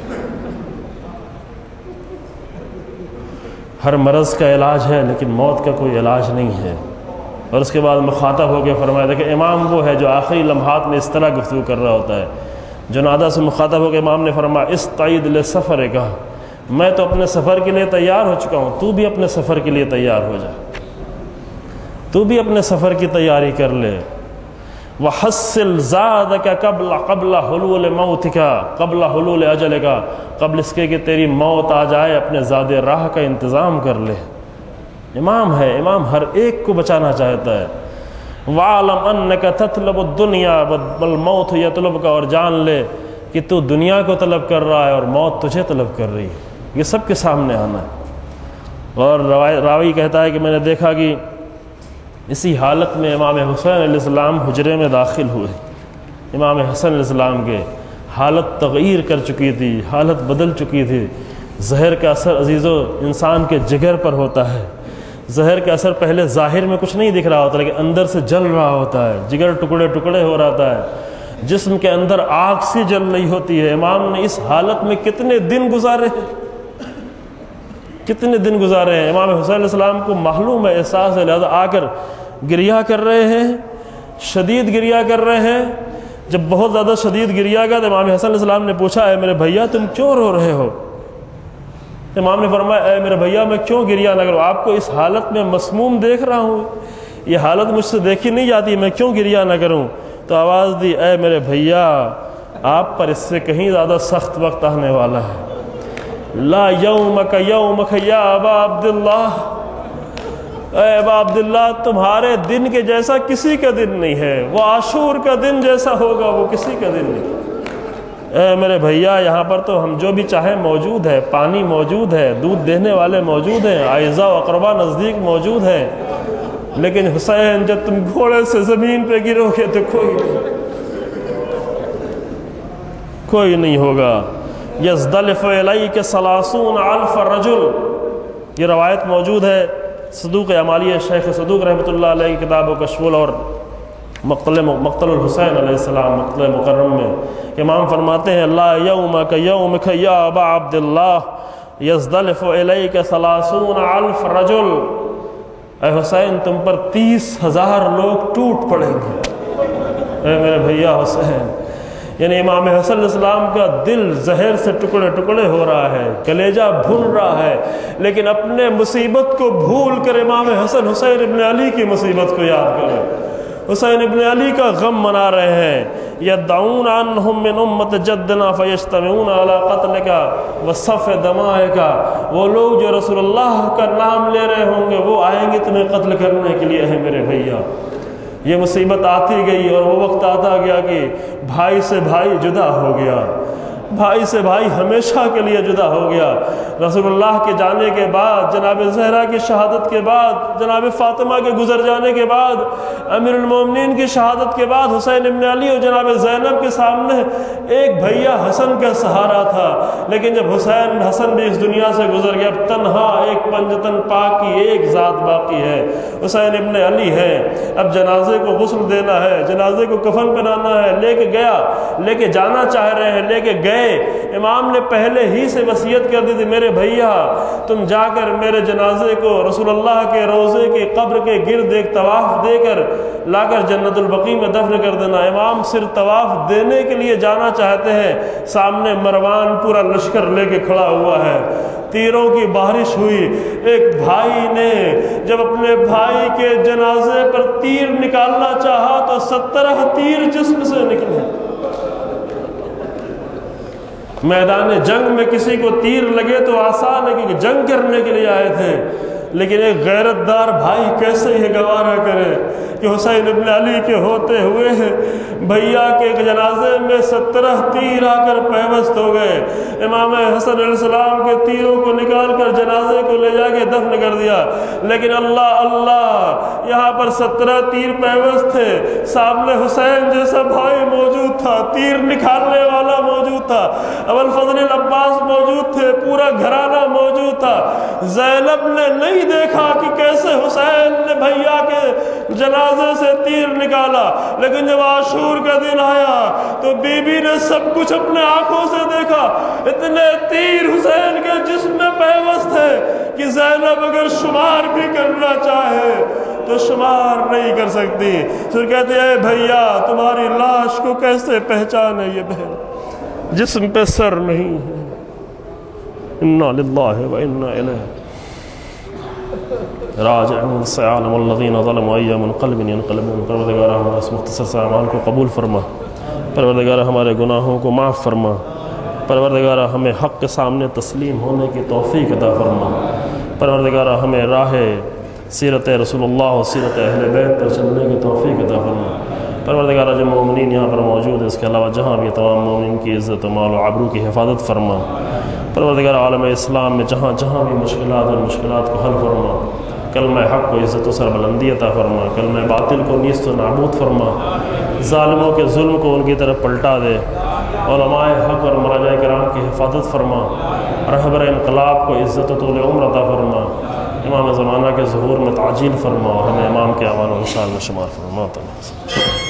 ہر مرض کا علاج ہے لیکن موت کا کوئی علاج نہیں ہے. اور اس کے بعد مخاطب ہو کے فرمایا، دیکھیں امام وہ ہے جو آخری لمحات میں اس طرح گفتگو کر رہا ہوتا ہے. جنادہ سے مخاطب ہو کے امام نے فرمایا استعید لسفر، کہا میں تو اپنے سفر کے لیے تیار ہو چکا ہوں، تو بھی اپنے سفر کے لیے تیار ہو جا، تو بھی اپنے سفر کی تیاری کر لے. وَحَسِّلْ زَادَكَ قبل قبل حلول موتِكَ قبل حلول اجلِكَ، قبل اس کے کہ تیری موت آ جائے اپنے زاد راہ کا انتظام کر لے. امام ہے، امام ہر ایک کو بچانا چاہتا ہے. وَعَلَمْ أَنَّكَ تَطْلَبُ الدُّنْيَا وَالْمَوْتُ يَطْلُبُكَ، اور جان لے کہ تو دنیا کو طلب کر رہا ہے اور موت تجھے طلب کر رہی ہے. یہ سب کے سامنے آنا ہے. اور راوی کہتا ہے کہ میں نے دیکھا کہ اسی حالت میں امام حسین علیہ السلام حجرے میں داخل ہوئے. امام حسن علیہ السلام کے حالت تغیر کر چکی تھی، حالت بدل چکی تھی. زہر کا اثر عزیزو انسان کے جگر پر ہوتا ہے. زہر کا اثر پہلے ظاہر میں کچھ نہیں دکھ رہا ہوتا، لیکن اندر سے جل رہا ہوتا ہے، جگر ٹکڑے ٹکڑے ہو رہا ہے. جسم کے اندر آگ سی جل رہی ہوتی ہے. امام نے اس حالت میں کتنے دن گزارے ہیں کتنے دن گزارے ہیں امام حسین علیہ السلام کو معلوم ہے، احساس ہے، لہذا آ کر گریہ کر رہے ہیں، شدید گریہ کر رہے ہیں. جب بہت زیادہ شدید گریہ کا تو امام حسین علیہ السلام نے پوچھا، اے میرے بھیا تم کیوں رو رہے ہو؟ امام نے فرمایا، اے میرے بھیا میں کیوں گریہ نہ کروں، آپ کو اس حالت میں مسموم دیکھ رہا ہوں، یہ حالت مجھ سے دیکھی نہیں جاتی، میں کیوں گریہ نہ کروں؟ تو آواز دی، اے میرے بھیا آپ پر اس سے کہیں زیادہ سخت وقت آنے والا ہے. لا یومک یومک یا ابا عبداللہ، اے ابا عبداللہ تمہارے دن کے جیسا کسی کا دن نہیں ہے، وہ عاشور کا دن جیسا ہوگا وہ کسی کا دن نہیں. اے میرے بھیا یہاں پر تو ہم جو بھی چاہیں موجود ہے، پانی موجود ہے، دودھ دینے والے موجود ہیں، اعزاء و اقربا نزدیک موجود ہیں، لیکن حسین جب تم گھوڑے سے زمین پہ گرو گے تو کوئی نہیں کوئی نہیں ہوگا. یزدلف الیک ثلاثون الف رجل، یہ روایت موجود ہے صدوق اعمالی شیخ صدوق رحمۃ اللہ علیہ کی کتاب و کشف اور مقتل مقتل الحسین علیہ السلام مقتل مکرم میں. امام فرماتے ہیں، لا یومک یومک یا ابا عبداللہ یزدلف الیک ثلاثون الف رجل، اے حسین تم پر تیس ہزار لوگ ٹوٹ پڑیں گے. اے میرے بھیا حسین، یعنی امام حسن علیہ السلام کا دل زہر سے ٹکڑے ٹکڑے ہو رہا ہے، کلیجہ بھن رہا ہے، لیکن اپنے مصیبت کو بھول کر امام حسن حسین ابن علی کی مصیبت کو یاد کریں، حسین ابن علی کا غم منا رہے ہیں. یدعون عنہم من امت جدنا فیجتمعون علی قتلک وصف دمائک، وہ لوگ جو رسول اللہ کا نام لے رہے ہوں گے وہ آئیں گے تمہیں قتل کرنے کے لیے. ہے میرے بھیا یہ مصیبت آتی گئی اور وہ وقت آتا گیا کہ بھائی سے بھائی جدا ہو گیا، بھائی سے بھائی ہمیشہ کے لیے جدا ہو گیا. رسول اللہ کے جانے کے بعد، جناب زہرا کی شہادت کے بعد، جناب فاطمہ کے گزر جانے کے بعد، امیر المومنین کی شہادت کے بعد حسین ابن علی اور جناب زینب کے سامنے ایک بھیا حسن کا سہارا تھا، لیکن جب حسین حسن بھی اس دنیا سے گزر گیا، اب تنہا ایک پنجتن پاک کی ایک ذات باقی ہے، حسین ابن علی ہے. اب جنازے کو غسل دینا ہے، جنازے کو کفن پہنانا ہے، لے کے گیا، لے کے جانا چاہ رہے ہیں، لے کے گئے. امام نے پہلے ہی سے وصیت کر دی تھی، میرے بھیا تم جا کر میرے جنازے کو رسول اللہ کے روضے کی قبر کے گرد ایک طواف دے کر لا کر جنت البقیع میں دفن کر دینا. امام صرف طواف دینے کے لیے جانا چاہتے ہیں، سامنے مروان پورا لشکر لے کے کھڑا ہوا ہے، تیروں کی بارش ہوئی. ایک بھائی نے جب اپنے بھائی کے جنازے پر تیر نکالنا چاہا تو سترہ تیر جسم سے نکلے. میدان جنگ میں کسی کو تیر لگے تو آسان ہے کیونکہ جنگ کرنے کے لیے آئے تھے، لیکن ایک غیرت دار بھائی کیسے یہ گوارہ کرے کہ حسین ابن علی کے ہوتے ہوئے بھیا کے جنازے میں سترہ تیر آ کر پیوست ہو گئے. امام حسن علیہ السلام کے تیروں کو نکال کر جنازے کو لے جا کے دفن کر دیا، لیکن اللہ اللہ یہاں پر سترہ تیر پیوست تھے، سامنے حسین جیسا بھائی موجود تھا، تیر نکالنے والا موجود تھا، ابوالفضل العباس موجود تھے، پورا گھرانہ موجود تھا. زینب نے نہیں دیکھا کہ کیسے حسین نے بھیا کے جنازے سے تیر نکالا، لیکن جب عاشور کا دن آیا تو بی بی نے سب کچھ اپنے آنکھوں سے دیکھا. اتنے تیر حسین کے جسم میں پیوست ہے کہ زینب اگر شمار بھی کرنا چاہے تو شمار نہیں کر سکتی. پھر کہتے ہیں، اے بھیا تمہاری لاش کو کیسے پہچانے یہ بہن، جسم پہ سر نہیں ہے. انا للہ و انا الیہ راجعون سيعلم الذين ظلموا أي منقلب ينقلبون. پروردگار ہمارے اس مختصر سے اعمال کو قبول فرما، پروردگار ہمارے گناہوں کو معاف فرما، پروردگار ہمیں حق کے سامنے تسلیم ہونے کی توفیق عطا فرما، پروردگار ہمیں راہ سیرت رسول اللہ و سیرت اہل بیت پر چلنے کی توفیق عطا فرما. پروردگار جو مومنین یہاں پر موجود ہے، اس کے علاوہ جہاں بھی تمام مومنین کی عزت و مال و آبرو کی حفاظت فرما. پروردگار عالم اسلام میں جہاں جہاں بھی مشکلات اور مشکلات کو حل فرما. کلمہ حق کو عزت و سربلندی عطا فرما، کلمہ باطل کو نیست و نابود فرما، ظالموں کے ظلم کو ان کی طرف پلٹا دے، علماء حق اور مراجع کرام کی حفاظت فرما، رہبر انقلاب کو عزت و طول عمر عطا فرما، امام زمانہ کے ظہور میں تعجیل فرما اور ہمیں امام کے اعوان و انصار میں شمار فرما.